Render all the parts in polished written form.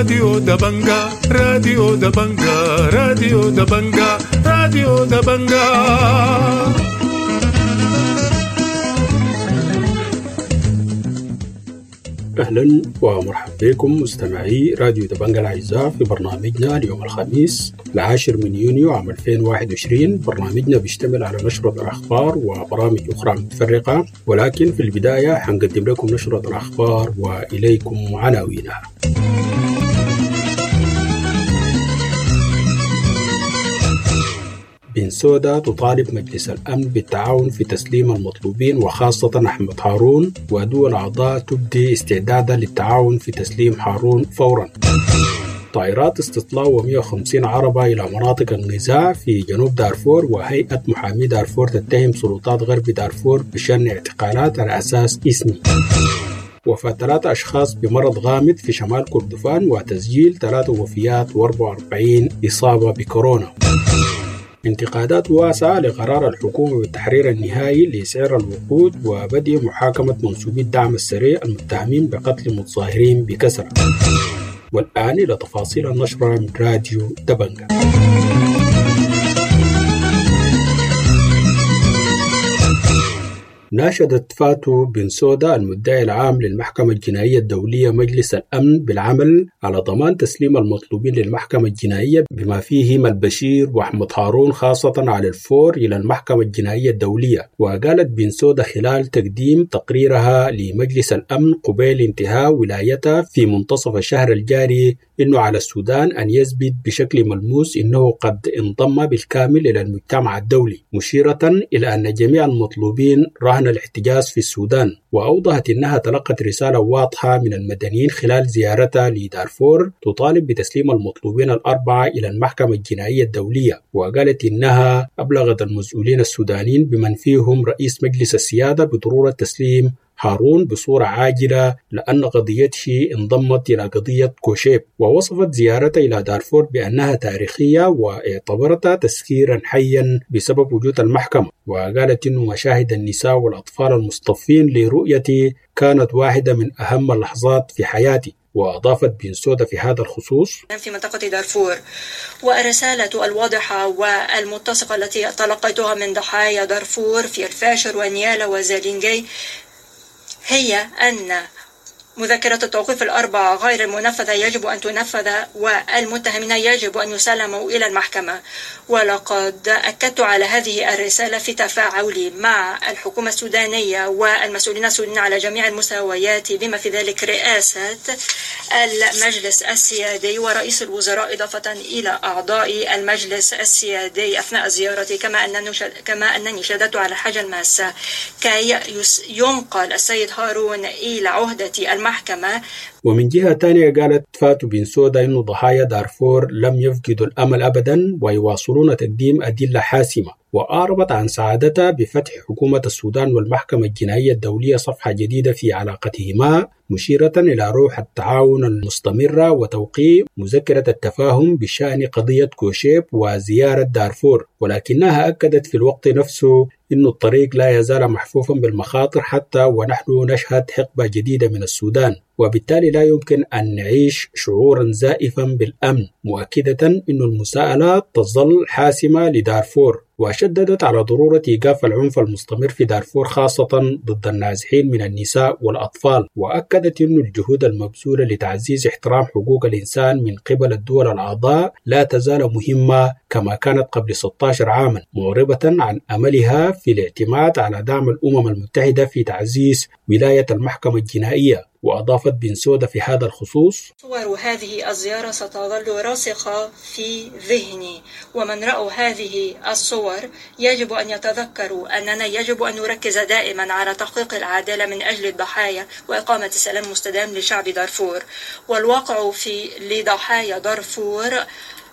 راديو دبنجا راديو دبنجا راديو دبنجا راديو دبنجا. أهلا ومرحبا بكم مستمعي راديو دبنجا الأعزاء في برنامجنا اليوم الخميس 10 من يونيو عام 2021. برنامجنا بيشتمل على نشرة الأخبار وبرامج أخرى متفرقة، ولكن في البداية حنقدم لكم نشرة الأخبار وإليكم عناوينها. بنسودا تطالب مجلس الأمن بالتعاون في تسليم المطلوبين وخاصة أحمد هارون، ودول أعضاء تبدي استعدادا للتعاون في تسليم هارون فورا. طائرات استطلاع و150 عربة إلى مناطق النزاع في جنوب دارفور، وهيئة محامي دارفور تتهم سلطات غرب دارفور بشن اعتقالات على أساس إثني. وفاة 3 أشخاص بمرض غامض في شمال كردفان، وتسجيل 3 وفيات و44 إصابة بكورونا. انتقادات واسعة لقرار الحكومة بالتحرير النهائي لسعر الوقود، وبدء محاكمة منسوبي الدعم السريع المتهمين بقتل متظاهرين بكسرى. والآن إلى تفاصيل النشرة من راديو دبنجا. ناشدت فاتو بنسودا المدعي العام للمحكمة الجنائية الدولية مجلس الأمن بالعمل على ضمان تسليم المطلوبين للمحكمة الجنائية بما فيهم البشير وأحمد هارون خاصة على الفور إلى المحكمة الجنائية الدولية. وقالت بنسودا خلال تقديم تقريرها لمجلس الأمن قبيل انتهاء ولايتها في منتصف الشهر الجاري إنه على السودان أن يثبت بشكل ملموس إنه قد انضم بالكامل إلى المجتمع الدولي، مشيرة إلى أن جميع المطلوبين رهن الاحتجاز في السودان. وأوضحت إنها تلقت رسالة واضحة من المدنيين خلال زيارتها لدارفور تطالب بتسليم المطلوبين الأربعة إلى المحكمة الجنائية الدولية. وقالت إنها أبلغت المسؤولين السودانيين بمن فيهم رئيس مجلس السيادة بضرورة تسليم هارون بصورة عاجلة لأن قضيته انضمت إلى قضية كوشيب. ووصفت زيارتها إلى دارفور بأنها تاريخية واعتبرتها تسخيرا حيا بسبب وجود المحكمة. وقالت إنه مشاهد النساء والأطفال المصطفين لرؤيتي كانت واحدة من أهم اللحظات في حياتي. وأضافت بنسودا في هذا الخصوص في منطقة دارفور، والرسالة الواضحة والمتسقة التي تلقيتها من ضحايا دارفور في الفاشر ونيالا وزالينجي هي أن مذكرة التوقيف الأربعة غير المنفذة يجب أن تنفذ، والمتهمين يجب أن يسلموا إلى المحكمة. ولقد أكدت على هذه الرسالة في تفاعلي مع الحكومة السودانية والمسؤولين السودانيين على جميع المستويات بما في ذلك رئاسة المجلس السيادي ورئيس الوزراء إضافة إلى أعضاء المجلس السيادي أثناء زيارتي، كما أنني شددت على الحاجة الماسة كي ينقل السيد هارون إلى عهدة المحكمة. ومن جهة تانية قالت فاتو بنسودا إنه ضحايا دارفور لم يفقدوا الأمل أبدا ويواصلون تقديم أدلة حاسمة. وأعربت عن سعادتها بفتح حكومة السودان والمحكمة الجنائية الدولية صفحة جديدة في علاقتهما، مشيرة إلى روح التعاون المستمرة وتوقيع مذكرة التفاهم بشأن قضية كوشيب وزيارة دارفور. ولكنها أكدت في الوقت نفسه إن الطريق لا يزال محفوفا بالمخاطر حتى ونحن نشهد حقبة جديدة من السودان، وبالتالي لا يمكن أن نعيش شعورا زائفا بالأمن، مؤكدة أن المساءلات تظل حاسمة لدارفور. وشددت على ضرورة إيقاف العنف المستمر في دارفور خاصة ضد النازحين من النساء والأطفال. وأكدت أن الجهود المبذولة لتعزيز احترام حقوق الإنسان من قبل الدول الأعضاء لا تزال مهمة كما كانت قبل 16 عاما، معربة عن أملها في الاعتماد على دعم الأمم المتحدة في تعزيز ولاية المحكمة الجنائية. وأضافت بنسودا في هذا الخصوص: صور هذه الزيارة ستظل راسخة في ذهني، ومن رأوا هذه الصور يجب أن يتذكروا أننا يجب أن نركز دائما على تحقيق العدالة من أجل الضحايا وإقامة سلام مستدام لشعب دارفور. والواقع لضحايا دارفور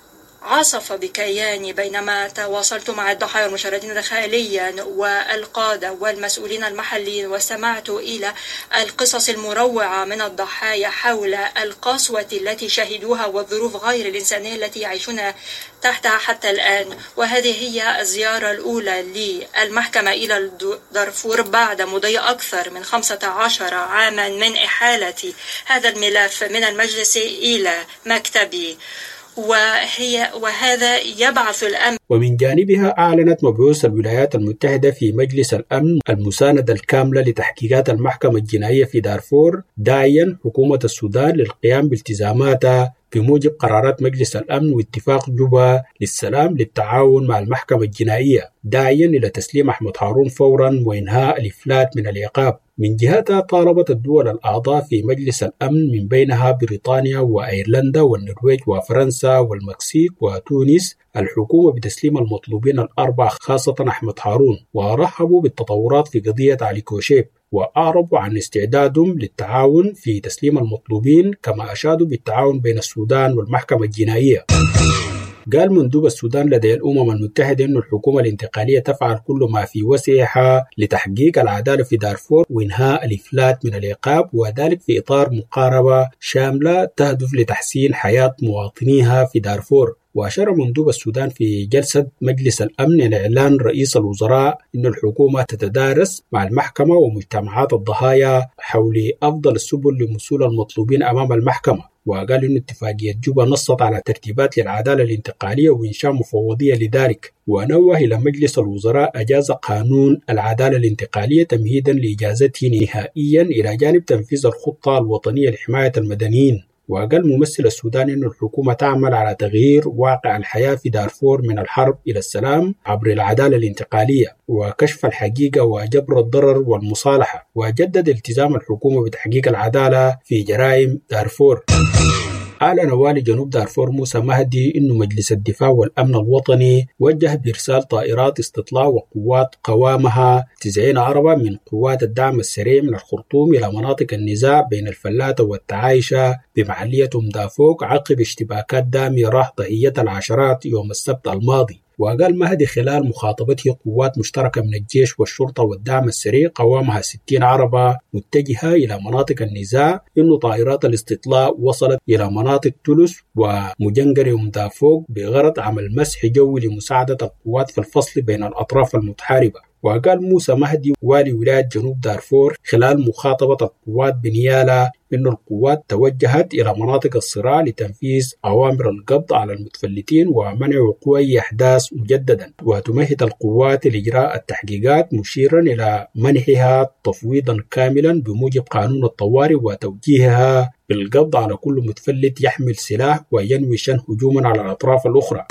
عصف بكياني بينما تواصلت مع الضحايا والمشردين داخليا والقادة والمسؤولين المحليين، واستمعت إلى القصص المروعة من الضحايا حول القسوة التي شهدوها والظروف غير الإنسانية التي يعيشون تحتها حتى الآن. وهذه هي الزيارة الأولى للمحكمة إلى دارفور بعد مضي أكثر من 15 عاما من إحالة هذا الملف من المجلس إلى مكتبي، وهذا يبعث الأمن. ومن جانبها أعلنت مبعوث الولايات المتحدة في مجلس الأمن المساندة الكاملة لتحقيقات المحكمة الجنائية في دارفور، داعيا حكومة السودان للقيام بالتزاماتها بموجب قرارات مجلس الأمن واتفاق جوبا للسلام للتعاون مع المحكمة الجنائية، داعيا إلى تسليم أحمد هارون فورا وإنهاء الإفلات من العقاب. من جهتها طالبت الدول الأعضاء في مجلس الأمن من بينها بريطانيا وأيرلندا والنرويج وفرنسا والمكسيك وتونس الحكومة بتسليم المطلوبين الأربعة خاصة أحمد هارون، ورحبوا بالتطورات في قضية علي كوشيب وأعربوا عن استعدادهم للتعاون في تسليم المطلوبين، كما أشادوا بالتعاون بين السودان والمحكمة الجنائية. قال مندوب السودان لدى الأمم المتحدة أن الحكومة الانتقالية تفعل كل ما في وسعها لتحقيق العدالة في دارفور وإنهاء الإفلات من العقاب، وذلك في إطار مقاربة شاملة تهدف لتحسين حياة مواطنيها في دارفور. وأشار مندوب السودان في جلسة مجلس الأمن إلى إعلان رئيس الوزراء أن الحكومة تتدارس مع المحكمة ومجتمعات الضحايا حول أفضل السبل لوصول المطلوبين أمام المحكمة. وقال أن اتفاقية جوبا نصت على ترتيبات للعدالة الانتقالية وإنشاء مفوضية لذلك، ونوه إلى مجلس الوزراء أجاز قانون العدالة الانتقالية تمهيدا لإجازته نهائيا إلى جانب تنفيذ الخطة الوطنية لحماية المدنيين. وقال ممثل السودان أن الحكومة تعمل على تغيير واقع الحياة في دارفور من الحرب إلى السلام عبر العدالة الانتقالية وكشف الحقيقة وجبر الضرر والمصالحة، وجدد التزام الحكومة بتحقيق العدالة في جرائم دارفور. أعلن والي جنوب دارفور موسى مهدي أن مجلس الدفاع والأمن الوطني وجه بإرسال طائرات استطلاع وقوات قوامها 90 عربة من قوات الدعم السريع من الخرطوم إلى مناطق النزاع بين الفلاتة والتعايشة بمحلية دافوق عقب اشتباكات دامرة ضحية العشرات يوم السبت الماضي. وقال مهدي خلال مخاطبته قوات مشتركة من الجيش والشرطة والدعم السريع قوامها 60 عربة متجهة إلى مناطق النزاع إنه طائرات الاستطلاع وصلت إلى مناطق تولس ومجنقر ومدافوق بغرض عمل مسح جوي لمساعدة القوات في الفصل بين الأطراف المتحاربة. وقال موسى مهدي والي ولاية جنوب دارفور خلال مخاطبة القوات بنيالا إن القوات توجهت إلى مناطق الصراع لتنفيذ أوامر القبض على المتفلتين ومنع وقوع أي أحداث مجددا، وتمهد القوات لإجراء التحقيقات مشيرا إلى منحها تفويضا كاملا بموجب قانون الطوارئ وتوجيهها بالقبض على كل متفلت يحمل سلاح وينوي شن هجوما على الأطراف الأخرى.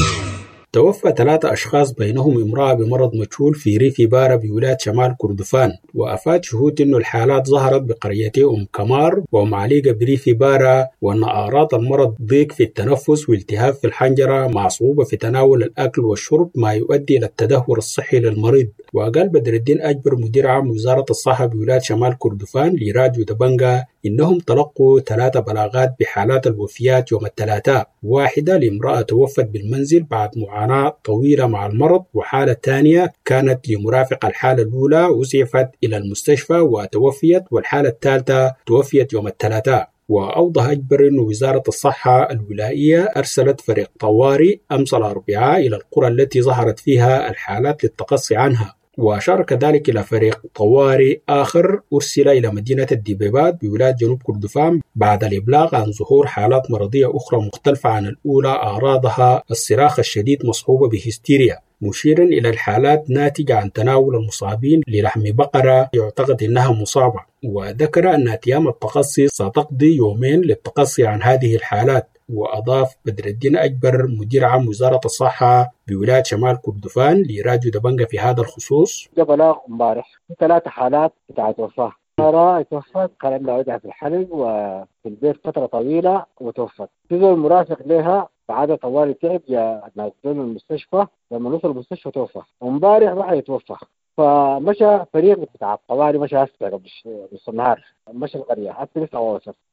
توفى 3 أشخاص بينهم امرأة بمرض مجهول في ريف بارا بولاية شمال كردفان. وأفاد شهود أن الحالات ظهرت بقريتي كمار ومعليقة بريف بارا، وأن أعراض المرض ضيق في التنفس والتهاب في الحنجرة مع صعوبة في تناول الأكل والشرب ما يؤدي إلى التدهور الصحي للمريض. وقال بدر الدين أجبر مدير عام وزارة الصحة بولاية شمال كردفان لراجو دبنجا إنهم تلقوا 3 بلاغات بحالات الوفيات يوم الثلاثاء، واحدة لامرأة توفت بالمنزل بعد معاناة طويلة مع المرض، وحالة ثانية كانت لمرافق الحالة الأولى وسعفت إلى المستشفى وتوفيت، والحالة الثالثة توفيت يوم الثلاثاء. وأوضح أجبر أن وزارة الصحة الولائية أرسلت فريق طوارئ أمس الأربعاء إلى القرى التي ظهرت فيها الحالات للتقصي عنها. وأشار كذلك إلى فريق طوارئ آخر أرسل إلى مدينة الدبيبات بولاية جنوب كردفان بعد الإبلاغ عن ظهور حالات مرضية أخرى مختلفة عن الأولى أعراضها الصراخ الشديد مصحوبة بهستيريا، مشيرا إلى الحالات ناتجة عن تناول المصابين للحم بقرة يعتقد أنها مصابة. وذكر أن أتيام التقصي ستقضي يومين للتقصي عن هذه الحالات. وأضاف بدر الدين أجبر مدير عام وزارة الصحة بولاية شمال كردفان لراجو دبنجا في هذا الخصوص: جاء بلاغ امبارح 3 حالات بتاعت وفاة. مرة توفت قال لها وجع في الحلق وفي البيت فترة طويلة وتوفت. في زول مرافق لها بعد طوال تعب جاء ناس المستشفى، لما وصل المستشفى توفى. وامبارح راح يتوفى، فمشى فريق بتاع الطوارئ مشى هسه قبل نص النهار، مشى القرية هسه لسه وصل.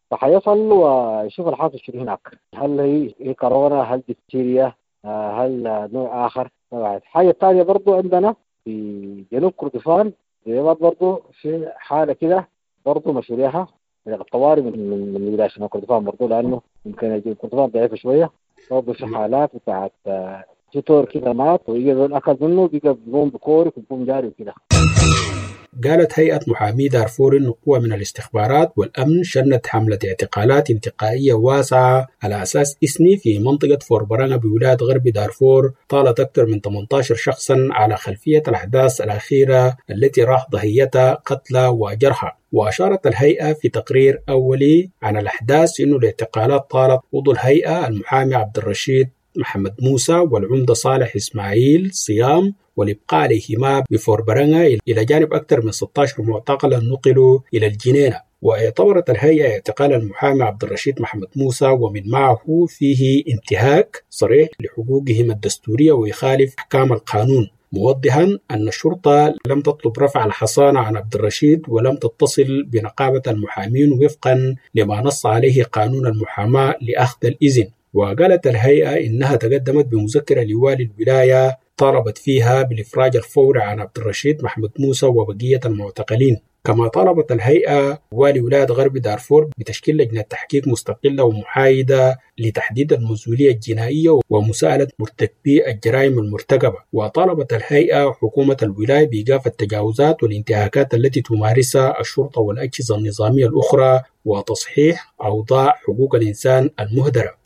فحيصل ويشوف الحاصل شنو هناك، هل هي كورونا، هل ديفتيريا، هل نوع آخر. الحاجة الثانية برضو عندنا في جنوب كردفان برضو في حالة كده برضو مشهوريها الطوارئ من ولاية شمال كردفان برضو، لأنه يمكن يجي كردفان ضعيفة شوية. برضو في حالات بتاعت في طور كده مات ويجي ذول أكل منه بيقى بيقوم بكورك وبيقوم جاري وكده. قالت هيئة محامي دارفور أن قوة من الاستخبارات والأمن شنت حملة اعتقالات انتقائية واسعة على أساس إثني في منطقة فوربرانغا بولاية غرب دارفور طالت أكثر من 18 شخصا على خلفية الأحداث الأخيرة التي راح ضحيتها قتلى وجرحى. وأشارت الهيئة في تقرير أولي عن الأحداث أن الاعتقالات طالت عضو الهيئة المحامي عبد الرشيد محمد موسى والعمدة صالح إسماعيل صيام، والإبقاء عليهما بفوربرانغا إلى جانب أكثر من 16 معتقلا نقلوا إلى الجنينة. واعتبرت الهيئة اعتقال المحامي عبد الرشيد محمد موسى ومن معه فيه انتهاك صريح لحقوقهم الدستورية ويخالف أحكام القانون، موضحا أن الشرطة لم تطلب رفع الحصانة عن عبد الرشيد ولم تتصل بنقابة المحامين وفقا لما نص عليه قانون المحاماة لأخذ الإذن. وقالت الهيئة إنها تقدمت بمذكرة لوالي الولاية طالبت فيها بالإفراج الفوري عن عبد الرشيد محمد موسى وبقية المعتقلين. كما طالبت الهيئة والي ولاية غرب دارفور بتشكيل لجنة تحقيق مستقلة ومحايدة لتحديد المسؤولية الجنائية ومساءلة مرتكبي الجرائم المرتكبة. وطالبت الهيئة حكومة الولاية بإيقاف التجاوزات والانتهاكات التي تمارسها الشرطة والأجهزة النظامية الأخرى وتصحيح أوضاع حقوق الإنسان المهدرة.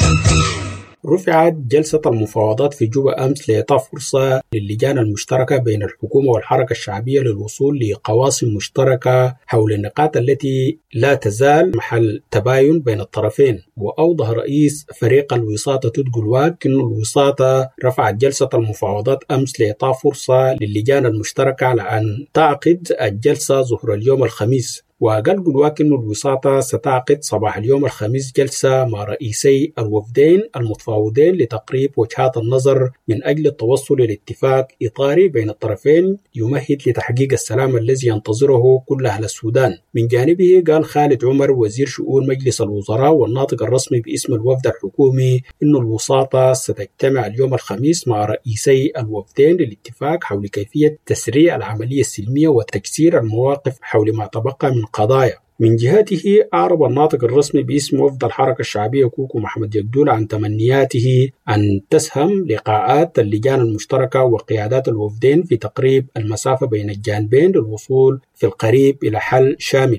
رفعت جلسة المفاوضات في جوبا أمس لإعطاء فرصة للجان المشتركة بين الحكومة والحركة الشعبية للوصول لقواسم مشتركة حول النقاط التي لا تزال محل تباين بين الطرفين. وأوضح رئيس فريق الوساطة تدقل واك أن الوساطة رفعت جلسة المفاوضات أمس لإعطاء فرصة للجان المشتركة على أن تعقد الجلسة ظهر اليوم الخميس. وقال قلواك أن الوساطة ستعقد صباح اليوم الخميس جلسة مع رئيسي الوفدين المتفاوضين لتقريب وجهات النظر من أجل التوصل إلى اتفاق إطاري بين الطرفين يمهد لتحقيق السلام الذي ينتظره كل أهل السودان. من جانبه قال خالد عمر وزير شؤون مجلس الوزراء والناطق الرسمي باسم الوفد الحكومي أن الوساطة ستجتمع اليوم الخميس مع رئيسي الوفدين للاتفاق حول كيفية تسريع العملية السلمية وتكسير المواقف حول ما تبقى من قضايا. من جهته أعرب الناطق الرسمي باسم وفد الحركة الشعبية كوكو محمد يقدول عن تمنياته أن تسهم لقاءات اللجان المشتركة وقيادات الوفدين في تقريب المسافة بين الجانبين للوصول في القريب إلى حل شامل.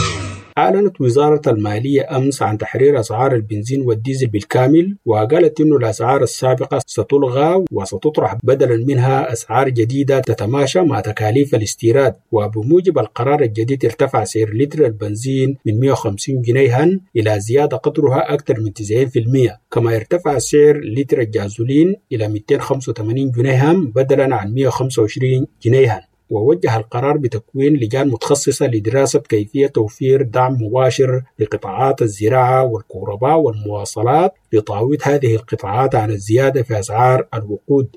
أعلنت وزارة المالية أمس عن تحرير أسعار البنزين والديزل بالكامل، وقالت إنه الأسعار السابقة ستلغى وستطرح بدلا منها أسعار جديدة تتماشى مع تكاليف الاستيراد. وبموجب القرار الجديد ارتفع سعر لتر البنزين من 150 جنيها إلى زيادة قدرها أكثر من 90%. كما ارتفع سعر لتر الجازولين إلى 285 جنيها بدلا عن 125 جنيها. ووجه القرار بتكوين لجان متخصصة لدراسة كيفية توفير دعم مباشر لقطاعات الزراعة والكهرباء والمواصلات لتعويض هذه القطاعات عن الزيادة في أسعار الوقود.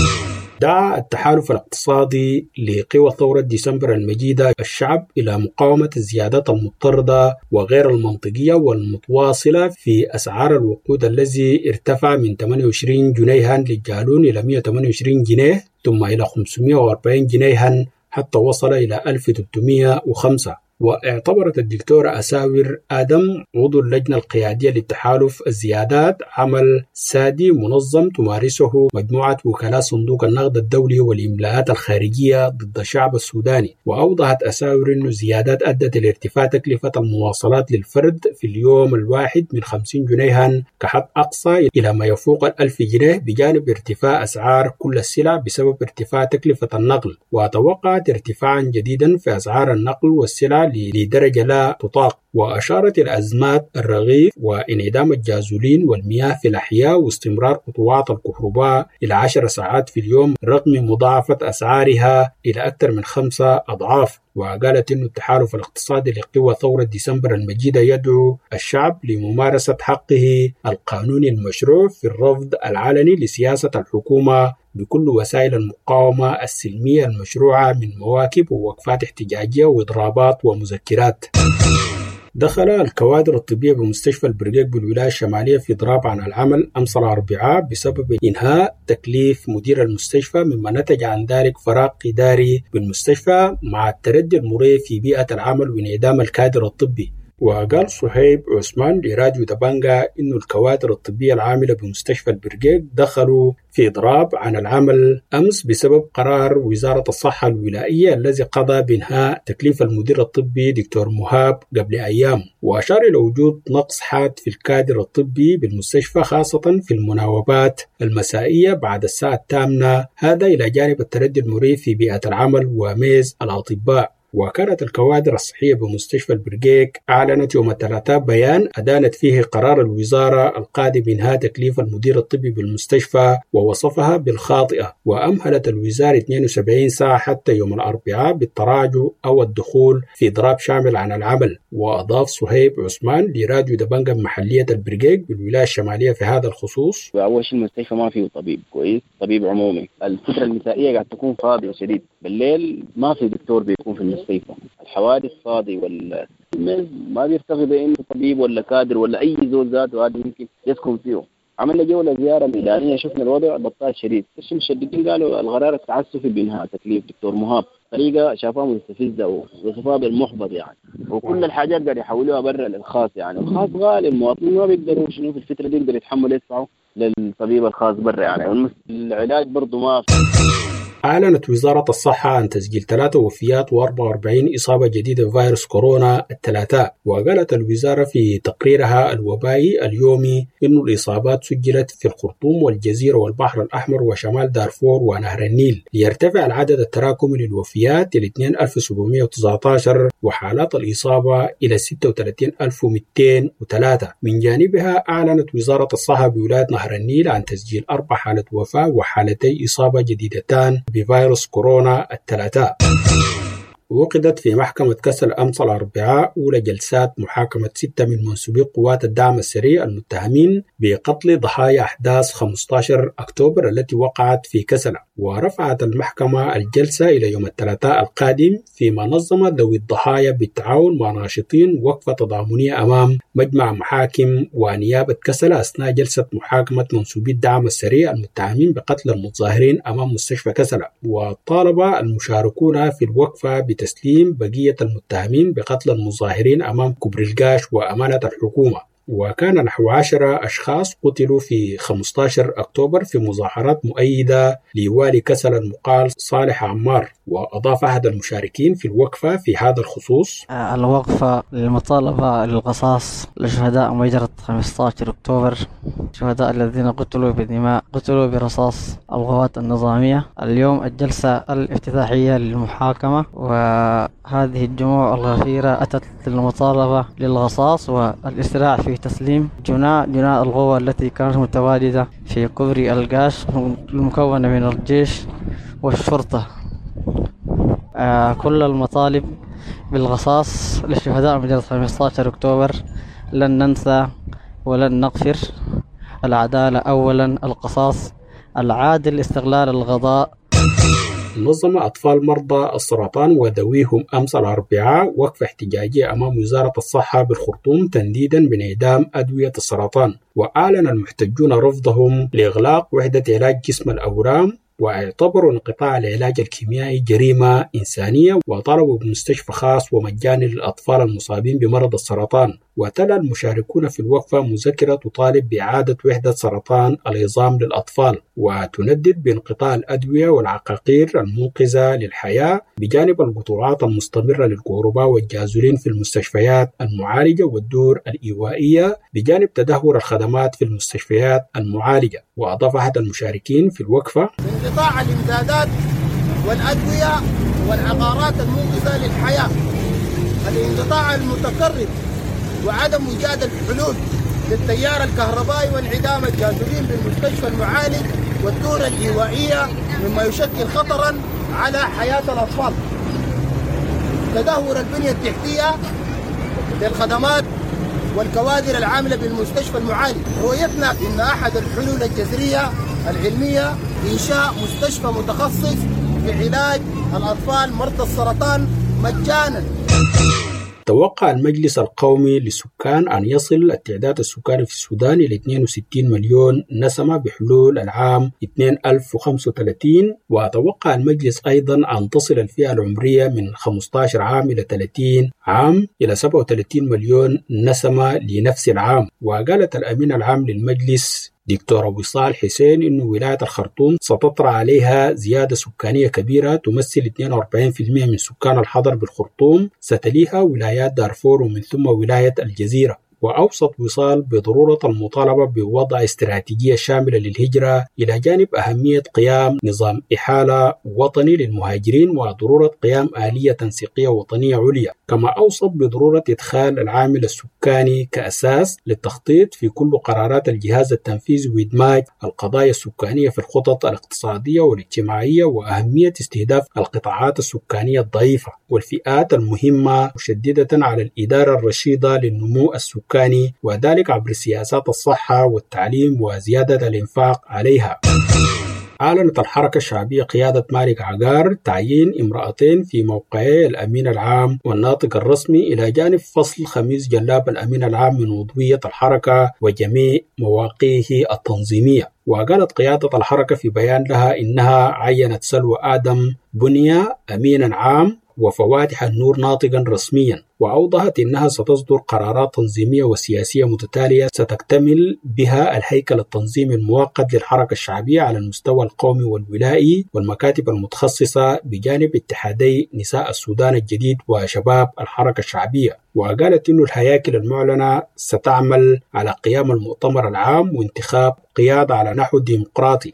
دعا التحالف الاقتصادي لقوى ثورة ديسمبر المجيدة الشعب إلى مقاومة الزيادات المضطردة وغير المنطقية والمتواصلة في أسعار الوقود الذي ارتفع من 28 جنيها للجالون إلى 128 جنيه ثم إلى 540 جنيها حتى وصل إلى 1305. واعتبرت الدكتورة أساور آدم عضو اللجنة القيادية للتحالف الزيادات عمل سادي منظم تمارسه مجموعة وكلاء صندوق النقد الدولي والإملاءات الخارجية ضد الشعب السوداني. وأوضحت أساور أن الزيادات أدت إلى ارتفاع تكلفة المواصلات للفرد في اليوم الواحد من 50 جنيها كحد أقصى إلى ما يفوق 1000 جنيه، بجانب ارتفاع أسعار كل السلع بسبب ارتفاع تكلفة النقل. وتوقعت ارتفاعا جديدا في أسعار النقل والسلع لدرجة لا تطاق. وأشارت الأزمات الرغيف وانعدام الجازولين والمياه في الأحياء واستمرار قطوعات الكهرباء إلى 10 ساعات في اليوم رغم مضاعفة أسعارها إلى أكثر من 5 أضعاف. وقالت أن التحالف الاقتصادي لقوى ثورة ديسمبر المجيدة يدعو الشعب لممارسة حقه القانوني المشروع في الرفض العلني لسياسة الحكومة بكل وسائل المقاومة السلمية المشروعة من مواكب ووقفات احتجاجية وإضرابات ومذكرات. دخل الكوادر الطبية بمستشفى البرقيق بالولاية الشمالية في إضراب عن العمل أمس الأربعاء بسبب إنهاء تكليف مدير المستشفى، مما نتج عن ذلك فراغ إداري بالمستشفى مع التردي المريب في بيئة العمل وانعدام الكادر الطبي. وقال صهيب عثمان لراديو دبنجا إنه الكوادر الطبية العاملة بمستشفى البرقيق دخلوا في إضراب عن العمل أمس بسبب قرار وزارة الصحة الولائية الذي قضى بإنهاء تكليف المدير الطبي دكتور مهاب قبل أيام، وأشار إلى وجود نقص حاد في الكادر الطبي بالمستشفى خاصة في المناوبات المسائية بعد الساعة 8، هذا إلى جانب التردي المريب في بيئة العمل وميز الأطباء. وكانت الكوادر الصحية بمستشفى البرقيق أعلنت يوم الثلاثاء بيان أدانت فيه قرار الوزارة القادم بإنهاء تكليف المدير الطبي بالمستشفى ووصفها بالخاطئة، وأمهلت الوزارة 72 ساعة حتى يوم الأربعاء بالتراجع أو الدخول في إضراب شامل عن العمل. وأضاف صهيب عثمان لراديو دبنجا محلية البرقيق بالولاية الشمالية في هذا الخصوص: أول شيء المستشفى ما فيه طبيب كويس، طبيب عمومي. الفترة المسائية قاعد تكون فاضية شديد، بالليل ما في دكتور بيكون في المستشفى، الحوادث فاضي، ما بيرتغي بأنه طبيب ولا كادر ولا أي زول ذات وهذا ممكن يسكن فيه. عملنا جولة زيارة ميدانية، شفنا الوضع بطال شديد. المشددين قالوا القرار التعسفي بإنهاء تكليف دكتور مهاب، طريقة شافها مستفزة ووصفها بالمحبط يعني، وكل الحاجات قاعد يحولوها برا للخاص يعني، الخاص غالي، المواطنين ما بيقدروا شنو في الفترة دي يقدر يتحمل يدفعوا للطبيب الخاص برا يعني، العلاج برضو ما. أعلنت وزارة الصحة عن تسجيل 3 وفيات و44 إصابة جديدة بفيروس كورونا الثلاثاء. وقالت الوزارة في تقريرها الوبائي اليومي إنه الإصابات سجلت في الخرطوم والجزيرة والبحر الأحمر وشمال دارفور ونهر النيل، ليرتفع العدد التراكمي للوفيات إلى 2719 وحالات الإصابة إلى 36203. من جانبها أعلنت وزارة الصحة بولاية نهر النيل عن تسجيل 4 حالات وفاة وحالتي إصابة جديدتان بفيروس كورونا الثلاثاء. وقدت في محكمة كسل أمس الأربعاء أولى جلسات محاكمة 6 من منسوبي قوات الدعم السريع المتهمين بقتل ضحايا أحداث 15 أكتوبر التي وقعت في كسل. ورفعت المحكمة الجلسة إلى يوم الثلاثاء القادم، فيما نظم ذوي الضحايا بالتعاون مع ناشطين وقفة تضامنية أمام مجمع محاكم ونيابة كسل أثناء جلسة محاكمة منسوبي الدعم السريع المتهمين بقتل المتظاهرين أمام مستشفى كسل. وطالب المشاركون في الوقفة بتسليم بقية المتهمين بقتل المظاهرين أمام كبر القاش وأمانة الحكومة. وكان نحو 10 أشخاص قتلوا في 15 أكتوبر في مظاهرات مؤيدة لوالي كسل المقال صالح عمار. وأضاف أحد المشاركين في الوقفة في هذا الخصوص: الوقفة للمطالبة للقصاص لشهداء مجزرة 15 أكتوبر، شهداء الذين قتلوا برصاص القوات النظامية. اليوم الجلسة الافتتاحية للمحاكمة، وهذه الجموع الغفيرة أتت للمطالبة للقصاص والإسراع في تسليم جناء القوى التي كانت متواجدة في كبري القاش المكونة من الجيش والشرطة. كل المطالب بالقصاص للشهداء مجزرة 15 أكتوبر لن ننسى ولن نغفر. العدالة أولا، القصاص العادل، استغلال القضاء. نظم أطفال مرضى السرطان وذويهم أمس الأربعاء وقفة احتجاجية أمام وزارة الصحة بالخرطوم تنديدا بانعدام أدوية السرطان. وأعلن المحتجون رفضهم لإغلاق وحدة علاج جسم الأورام، واعتبروا انقطاع العلاج الكيميائي جريمة إنسانية، وطلبوا بمستشفى خاص ومجاني للأطفال المصابين بمرض السرطان. وتلا المشاركون في الوقفة مذكرة تطالب بإعادة وحدة سرطان العظام للأطفال، وتندد بانقطاع الأدوية والعقاقير المنقذة للحياة، بجانب القطوعات المستمرة للكهرباء والجازولين في المستشفيات المعالجة والدور الإيوائية، بجانب تدهور الخدمات في المستشفيات المعالجة. وأضاف أحد المشاركين في الوقفة: انقطاع الإمدادات والأدوية والعقارات المنقذة للحياة، الانقطاع المتكرر وعدم إيجاد الحلول للتيار الكهربائي وانعدام الجازولين بالمستشفى المعالج والدور الإيوائية مما يشكل خطرا على حياة الأطفال. تدهور البنية التحتية للخدمات والكوادر العاملة بالمستشفى المعالج. رؤيتنا إن أحد الحلول الجذرية العلمية إنشاء مستشفى متخصص في علاج الأطفال مرضى السرطان مجانا. توقع المجلس القومي للسكان أن يصل التعداد السكاني في السودان إلى 62 مليون نسمة بحلول العام 2035. وتوقع المجلس أيضا أن تصل الفئة العمرية من 15 عام إلى 30 عام إلى 37 مليون نسمة لنفس العام. وقالت الأمين العام للمجلس دكتور وصال حسين إنه ولاية الخرطوم ستطرأ عليها زيادة سكانية كبيرة تمثل 42% من سكان الحضر بالخرطوم، ستليها ولايات دارفور ومن ثم ولاية الجزيرة. وأوصت وصال بضرورة المطالبة بوضع استراتيجية شاملة للهجرة إلى جانب أهمية قيام نظام إحالة وطني للمهاجرين وضرورة قيام آلية تنسيقية وطنية عليا. كما أوصت بضرورة إدخال العامل السكاني كأساس للتخطيط في كل قرارات الجهاز التنفيذي وإدماج القضايا السكانية في الخطط الاقتصادية والاجتماعية، وأهمية استهداف القطاعات السكانية الضعيفة والفئات المهمة، مشددة على الإدارة الرشيدة للنمو السكاني، وذلك عبر سياسات الصحة والتعليم وزيادة الإنفاق عليها. أعلنت الحركة الشعبية قيادة مالك عقار تعيين امرأتين في موقعي الأمين العام والناطق الرسمي، إلى جانب فصل خميس جلاب الأمين العام من عضوية الحركة وجميع مواقعه التنظيمية. وقالت قيادة الحركة في بيان لها إنها عينت سلوى آدم بنيا أمينا عام وفواتح النور ناطقا رسميا. وأوضحت إنها ستصدر قرارات تنظيمية وسياسية متتالية ستكتمل بها الهيكل التنظيمي المؤقت للحركة الشعبية على المستوى القومي والولائي والمكاتب المتخصصة، بجانب اتحادي نساء السودان الجديد وشباب الحركة الشعبية. وقالت إنه الهياكل المعلنة ستعمل على قيام المؤتمر العام وانتخاب قيادة على نحو ديمقراطي.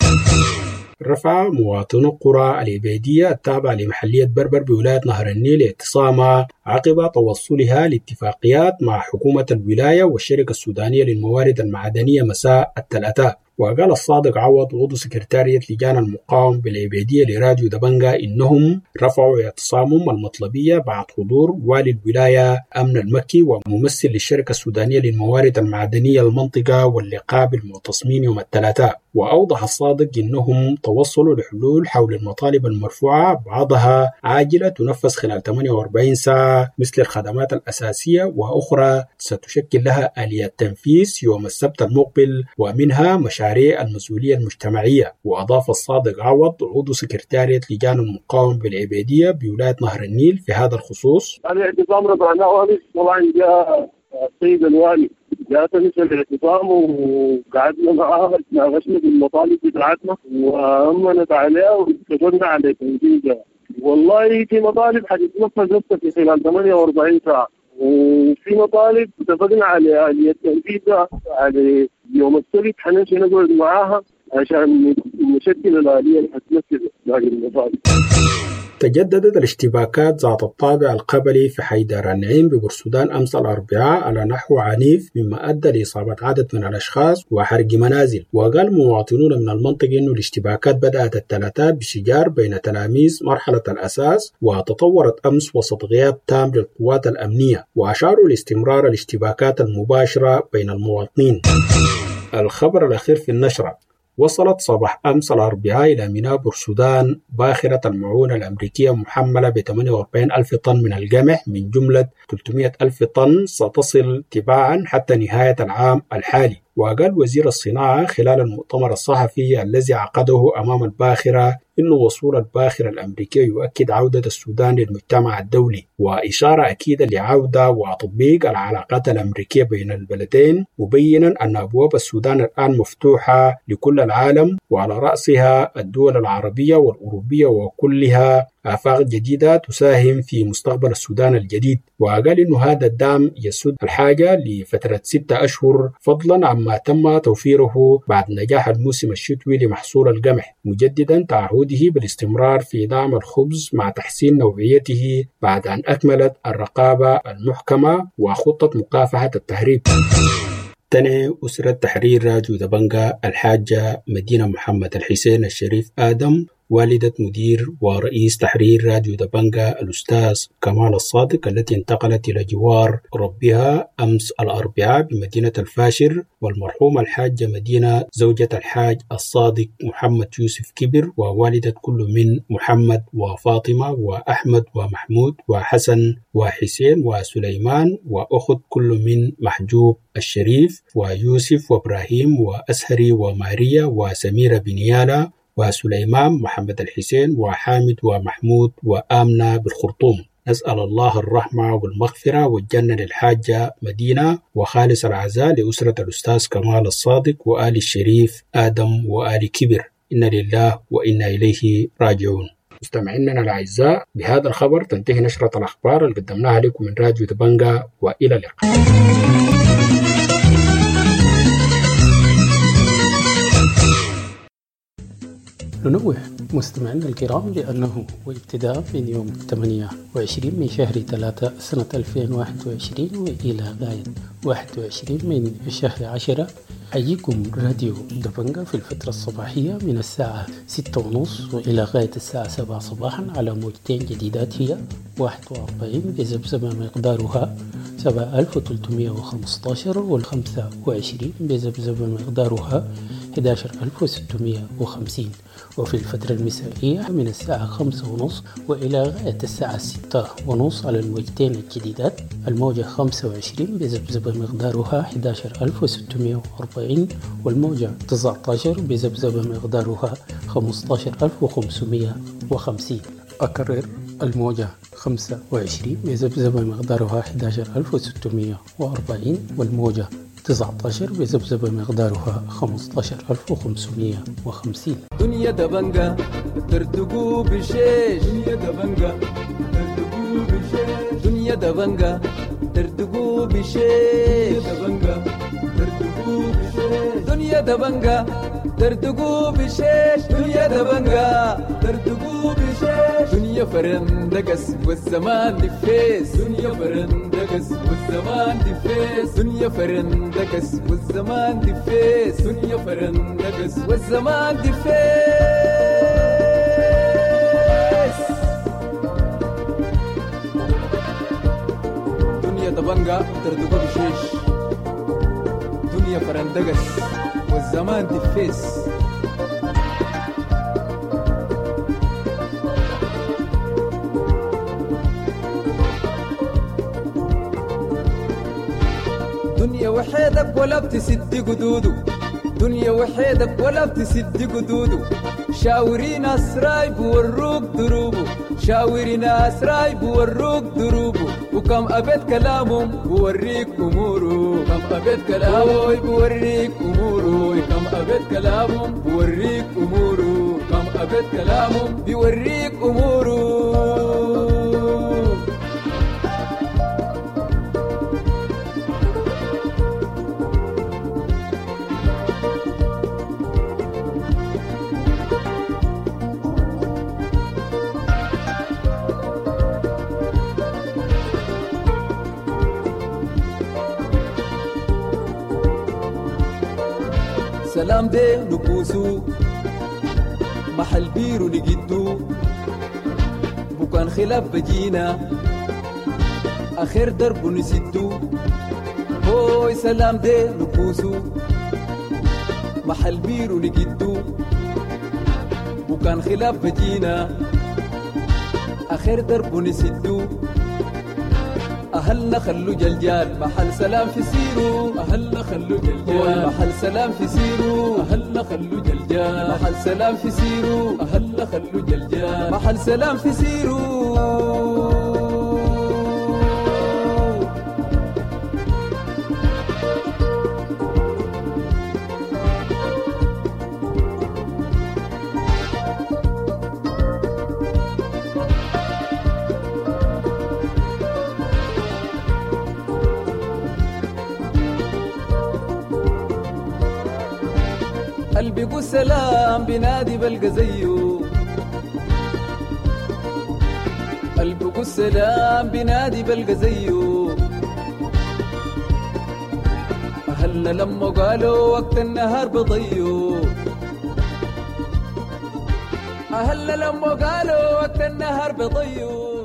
رفع مواطنو قرى العبيدية التابعة لمحلية بربر بولاية نهر النيل اعتصامها عقب توصلها لاتفاقيات مع حكومة الولاية والشركة السودانية للموارد المعدنية مساء الثلاثاء. وقال الصادق عوض عضو سكرتارية لجان المقاوم بالعبيدية لراديو دبنجا إنهم رفعوا اعتصامهم المطلبية بعد حضور والي الولاية أمن المكي وممثل للشركة السودانية للموارد المعدنية المنطقة واللقاء بالمعتصمين يوم الثلاثاء. وأوضح الصادق إنهم توصلوا لحلول حول المطالب المرفوعة، بعضها عاجلة تنفذ خلال 48 ساعة مثل الخدمات الأساسية، وأخرى ستشكل لها آليات تنفيذ يوم السبت المقبل، ومنها مشاريع المسؤولية المجتمعية. وأضاف الصادق عوض عضو سكرتارية لجان المقاوم بالعبيدية بولاية نهر النيل في هذا الخصوص: الاعتصام رفعناه طبعا جاء السيد الوالي جاء تنسى الاعتصام وقعدنا معاه ناقشنا بالمطالب بتاعتنا وأمنت عليها واتفقنا على تنفيذها. والله في مطالب حتتنفذ في خلال 48 ساعة، وفي مطالب اتفقنا على آلية تنفيذها على يوم السبت حنمشي نقعد معاها عشان نشكل الآلية اللي حتنفذ باقي المطالب. تجددت الاشتباكات ذات الطابع القبلي في حيدر النعيم ببورسودان أمس الأربعاء على نحو عنيف، مما أدى لإصابة عدد من الأشخاص وحرق منازل. وقال مواطنون من المنطقة أن الاشتباكات بدأت الثلاثاء بشجار بين تلاميذ مرحلة الأساس، وتطورت أمس وسط غياب تام للقوات الأمنية، وأشاروا لاستمرار الاشتباكات المباشرة بين المواطنين. الخبر الأخير في النشرة: وصلت صباح أمس الأربعاء إلى ميناء بورسودان باخرة المعونة الأمريكية محملة ب 48 ألف طن من القمح من جملة 300 ألف طن ستصل تباعا حتى نهاية العام الحالي. وقال وزير الصناعة خلال المؤتمر الصحفي الذي عقده أمام الباخرة إن وصول الباخرة الأمريكية يؤكد عودة السودان للمجتمع الدولي، وإشارة أكيدة لعودة وتطبيق العلاقات الأمريكية بين البلدين، مبينا أن أبواب السودان الآن مفتوحة لكل العالم، وعلى رأسها الدول العربية والأوروبية، وكلها آفاق جديدة تساهم في مستقبل السودان الجديد. وقال إنه هذا الدعم يسد الحاجة لفترة 6 أشهر فضلا عما تم توفيره بعد نجاح الموسم الشتوي لمحصول القمح، مجددا تعهده بالاستمرار في دعم الخبز مع تحسين نوعيته بعد أن أكملت الرقابة المحكمة وخطة مكافحة التهريب. تنعي أسرة تحرير راديو دبنجا الحاجة مدينة محمد الحسين الشريف آدم والدة مدير ورئيس تحرير راديو دبنجة الأستاذ كمال الصادق التي انتقلت إلى جوار ربها أمس الأربعاء بمدينة الفاشر، والمرحومة الحاجة مدينة زوجة الحاج الصادق محمد يوسف كبر، ووالدة كل من محمد وفاطمة وأحمد ومحمود وحسن وحسين وسليمان، وأخت كل من محجوب الشريف ويوسف وإبراهيم وأسهري وماريا وسميرة بنيالة وسليمان محمد الحسين وحامد ومحمود وآمنة بالخرطوم. نسأل الله الرحمة والمغفرة والجنة للحاجة مدينة، وخالص العزاء لأسرة الأستاذ كمال الصادق وآل الشريف آدم وآل كبر. إنا لله وإنا إليه راجعون. مستمعينا الأعزاء، بهذا الخبر تنتهي نشرة الأخبار اللي قدمناها لكم من راديو دبنجة، وإلى اللقاء. ننوه مستمعينا الكرام بأنه وابتداء من يوم 28 من شهر 3 سنة 2021 وإلى غاية 21 من شهر 10 حييكم راديو دبنجة في الفترة الصباحية من الساعة 6:30 وإلى غاية الساعة 7 صباحا على موجتين جديدات هي 41 بزبزبة مقدارها 7315 وال25 بزبزبة مقدارها 11650. وفي الفترة المسائية من الساعة 5:30 وإلى غاية الساعة 6:30 على الموجتين الجديدات الموجة 25 بزبزبة مقدارها 11640 والموجة 19 بزبزبة مقدارها 15550. أكرر، الموجة 25 بزبزبة مقدارها 11640 والموجة 19 بزبزبة مقدارها 15550. دنيا دبنجة تردقوا بشيش، دنيا دبنجة تردقوا بشيش، دنيا دبنجة تردقوا بشيش، دنيا دبنجة تردقوا بشيش، دنيا دبنجة تردقوا بشيش، دنيا فرندقس والزمان دفيس، دنيا فرندقس والزمان دفيس، دنيا فرندقس والزمان دفيس، دنيا فرندقس والزمان دفيس. دنيا دبنجة تردقوا بشيش، دنيا فرندقس والزمان دفيس. دنيا وحيدك ولا بتسد قدودو، دنيا وحيدك ولا بتسد قدودو، شاوري ناس راي بوروك دروبو، شاوري ناس راي بوروك دروبو، وكم أبد كلامهم بوريك أمورو، كم أبد كلامهم بوريك أمورو، كم أبد كلامهم بوريك أمورو، كم أبد كلامهم بوريك أمورو. سلام دي نبوسو محل بيرو نجدو بكان خلاف بجينا آخر درب نسدو. هوي سلام دي نبوسو محل بيرو نجدو بكان خلاف بجينا آخر درب نسدو. أهلنا خلو جلجال محل سلام في سيرو، أهلنا خلو جلجال محل سلام في سيرو، أهلنا خلو جلجال محل سلام في سيرو، أهلنا خلو جلجال محل سلام في سيرو. قلبي قول سلام بنادي بلقى زيه، قلبي قول سلام بنادي بلقى زيه. أهلنا لما قالوا وقت النهار بضيو، أهل لما قالوا وقت النهر بضيوا.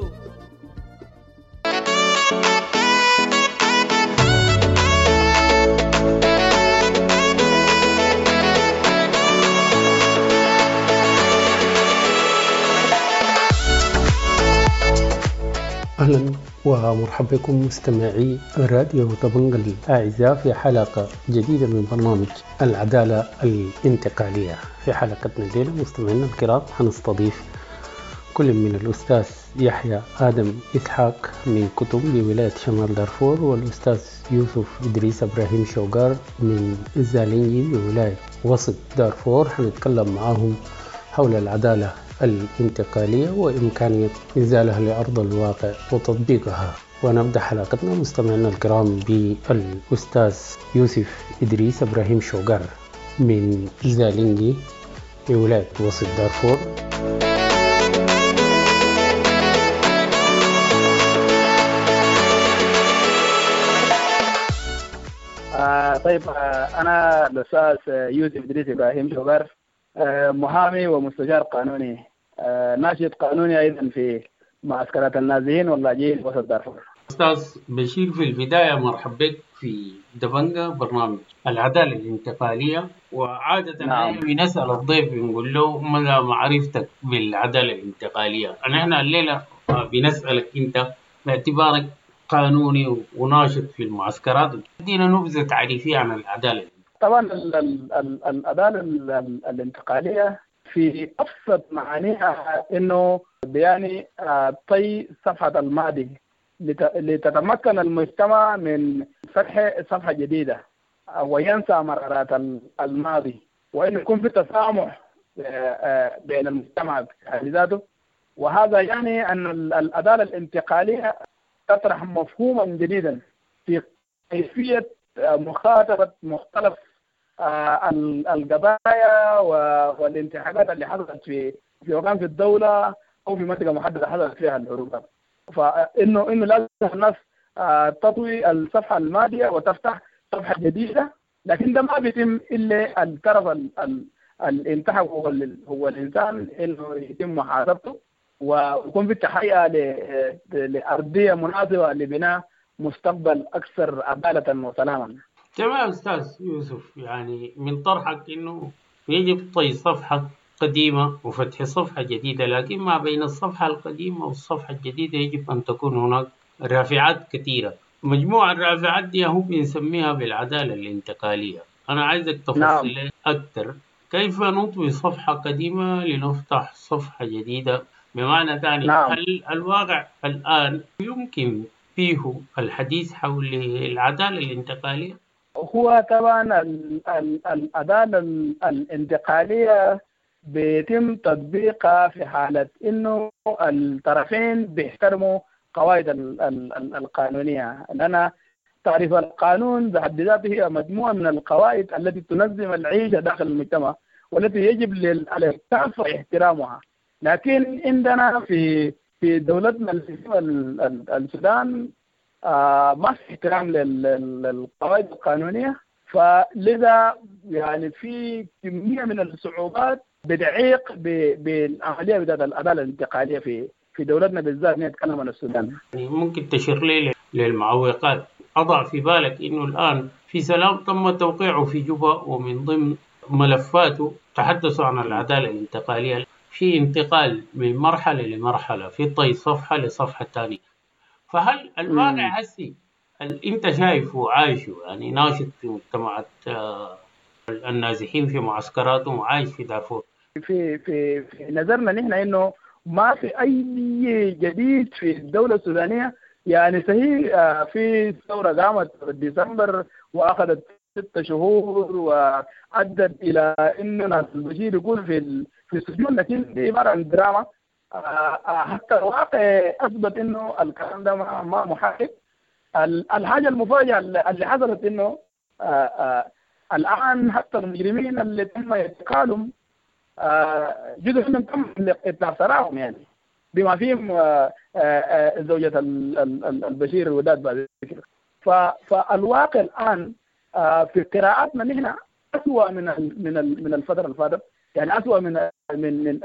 أهلا ومرحبا بكم مستمعي راديو طبنجة الأعزاء في حلقة جديدة من برنامج العدالة الانتقالية. في حلقتنا الليلة مستمعينا الكرام هنستضيف كل من الأستاذ يحيى آدم إسحاق من كتب بولاية شمال دارفور، والأستاذ يوسف إدريس إبراهيم شوقار من زالينجي بولاية وسط دارفور. هنتكلم معهم حول العدالة الانتقالية وإمكانية إنزالها لأرض الواقع وتطبيقها. ونبدأ حلقتنا مستمعينا الكرام بالأستاذ يوسف إدريس إبراهيم شوقار من زالينجي بولاية وسط دارفور. طيب، أنا الأستاذ يوسف إدريس إبراهيم شوقار، محامي ومستشار قانوني، ناشط قانوني أيضا في معسكرات النازحين واللاجئين وسط دارفور. أستاذ بشير، في البداية مرحبا بك في دبنجة برنامج العدالة الانتقالية. وعادة نعم. بنسأل الضيف بنقول له مدى معرفتك بالعدالة الانتقالية. هنا الليلة بنسألك أنت باعتبارك قانوني وناشط في المعسكرات، ادينا نبذة تعريفية عن العدالة. طبعا العدالة الانتقالية في أبسط معانيها إنه بيعني طي صفحة الماضي لتتمكن المجتمع من فتح صفحة جديدة وينسى مرارات الماضي، وإنه يكون في تسامح بين المجتمع ذاته. وهذا يعني أن العدالة الانتقالية تطرح مفهوما جديدا في كيفية مخاطبة مختلف القضايا والانتخابات اللي حصلت في مكان في الدولة أو في منطقة محددة حصلت فيها الحروب. فإنه لازم الناس تطوي الصفحة الماضية وتفتح صفحة جديدة، لكن ده ما بيتم إلا الطرف الانتخب هو الإنسان إنه يتم محاسبته ويكون في التحقيق لأرضية مناسبة لبناء مستقبل أكثر عدالة وسلاما. تمام أستاذ يوسف، يعني من طرحك إنه يجب طي صفحة قديمة وفتح صفحة جديدة، لكن ما بين الصفحة القديمة والصفحة الجديدة يجب أن تكون هناك رافعات كثيرة. مجموعة الرافعات دي هو بنسميها بالعدالة الانتقالية. أنا عايزك تفصل لي أكثر كيف نطوي صفحة قديمة لنفتح صفحة جديدة، بمعنى ثاني هل الواقع الآن يمكن فيه الحديث حول العدالة الانتقالية؟ هو طبعا العدالة الانتقالية بيتم تطبيقها في حالة إنه الطرفين بيحترموا قواعد القانونية، لأن تعريف القانون بحد ذاته هي مجموعة من القواعد التي تنظم العيشة داخل المجتمع والتي يجب على الكافة احترامها. لكن عندنا في دولتنا السودان ما في احترام للقواعد القانونية، فلذا يعني في كمية من الصعوبات بتعيق بالعملية بتاعت العدالة الانتقالية في دولتنا بالذات. نتكلم عن السودان، ممكن تشير لي للمعوقات؟ أضع في بالك إنه الآن في سلام تم توقيعه في جوبا، ومن ضمن ملفاته تحدثوا عن العدالة الانتقالية، في انتقال من مرحلة لمرحلة، في طي صفحة لصفحة ثانية. فهل الواقع هسي أنت شايفه وعايشه، يعني ناشط في مجتمعات النازحين في معسكراتهم وعايش في دارفور، في نظرنا نحن إنه ما في أي جديد في الدولة السودانية. يعني صحيح في ثورة قامت في ديسمبر وأخذت 6 شهور وأدت إلى إننا البشير يقول في السجون، لكن دي عبارة عن دراما. حتى الواقع أثبت إنه الكلام ده ما محقق. الحاجة المفاجئة اللي حصلت إنه الآن حتى المجرمين اللي تم اعتقالهم جزء منهم تم إطلاق سراحهم، يعني بما فيهم زوجة البشير وداد بعد كده. فالواقع الآن في قراءاتنا نحن أسوأ من الفترة اللي فاتت، يعني أسوأ من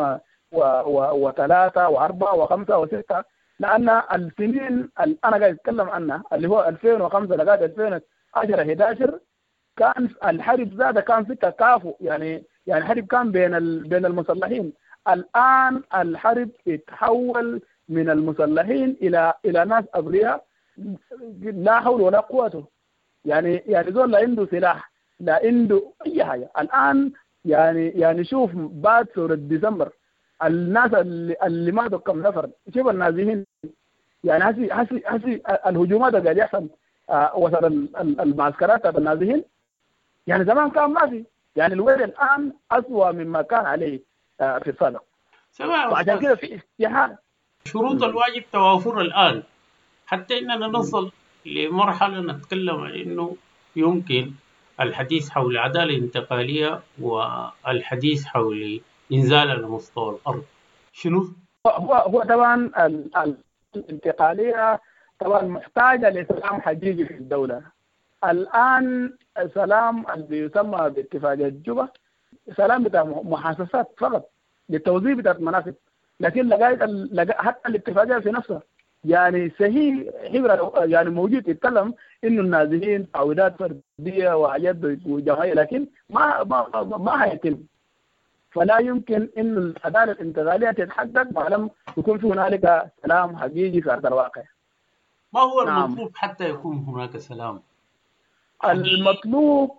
2003 و4 و5 و6. لأن السنين اللي أنا قاعد أتكلم عنها اللي هو 2005 لغاية 2010 11 كان الحرب ذاته كان في تكافؤ، يعني الحرب كان بين المسلحين. الآن الحرب اتحول من المسلحين إلى ناس أبرياء لا حول ولا قوة. يعني زول لا عنده سلاح لا عنده أي حاجة. الآن يعني شوف بعد ثورة ديسمبر الناس اللي ماتوا كم نفر، شوف النازحين. يعني هسي الهجومات اللي قاعد يحصل وسط المعسكرات تبع النازحين، يعني زمان كان ما في. يعني الوضع الآن أسوأ مما كان عليه في السابق. وعشان كده في استيحاء شروط الواجب توافر الآن حتى إننا نصل لمرحلة نتكلم عن إنه يمكن الحديث حول العدالة الانتقالية والحديث حول إنزال على مستوى الأرض. شنو؟ هو طبعا الانتقالية طبعا محتاجة لسلام حقيقي في الدولة. الآن السلام اللي بيسمى باتفاقية جوبا سلام بتاع محاسسات فقط للتوزيع بتاع المناصب، لكن لغاية حتى الاتفاقية في نفسها يعني صحيح حبر يعني موجود يتكلم إنه النازحين تعويضات فردية وحاجات وجماعية، لكن ما هيتم. فلا يمكن إنه العدالة الانتقالية تتحقق ما لم يكون في هنالك سلام حقيقي في أرض الواقع. ما هو المطلوب حتى يكون هناك سلام؟ المطلوب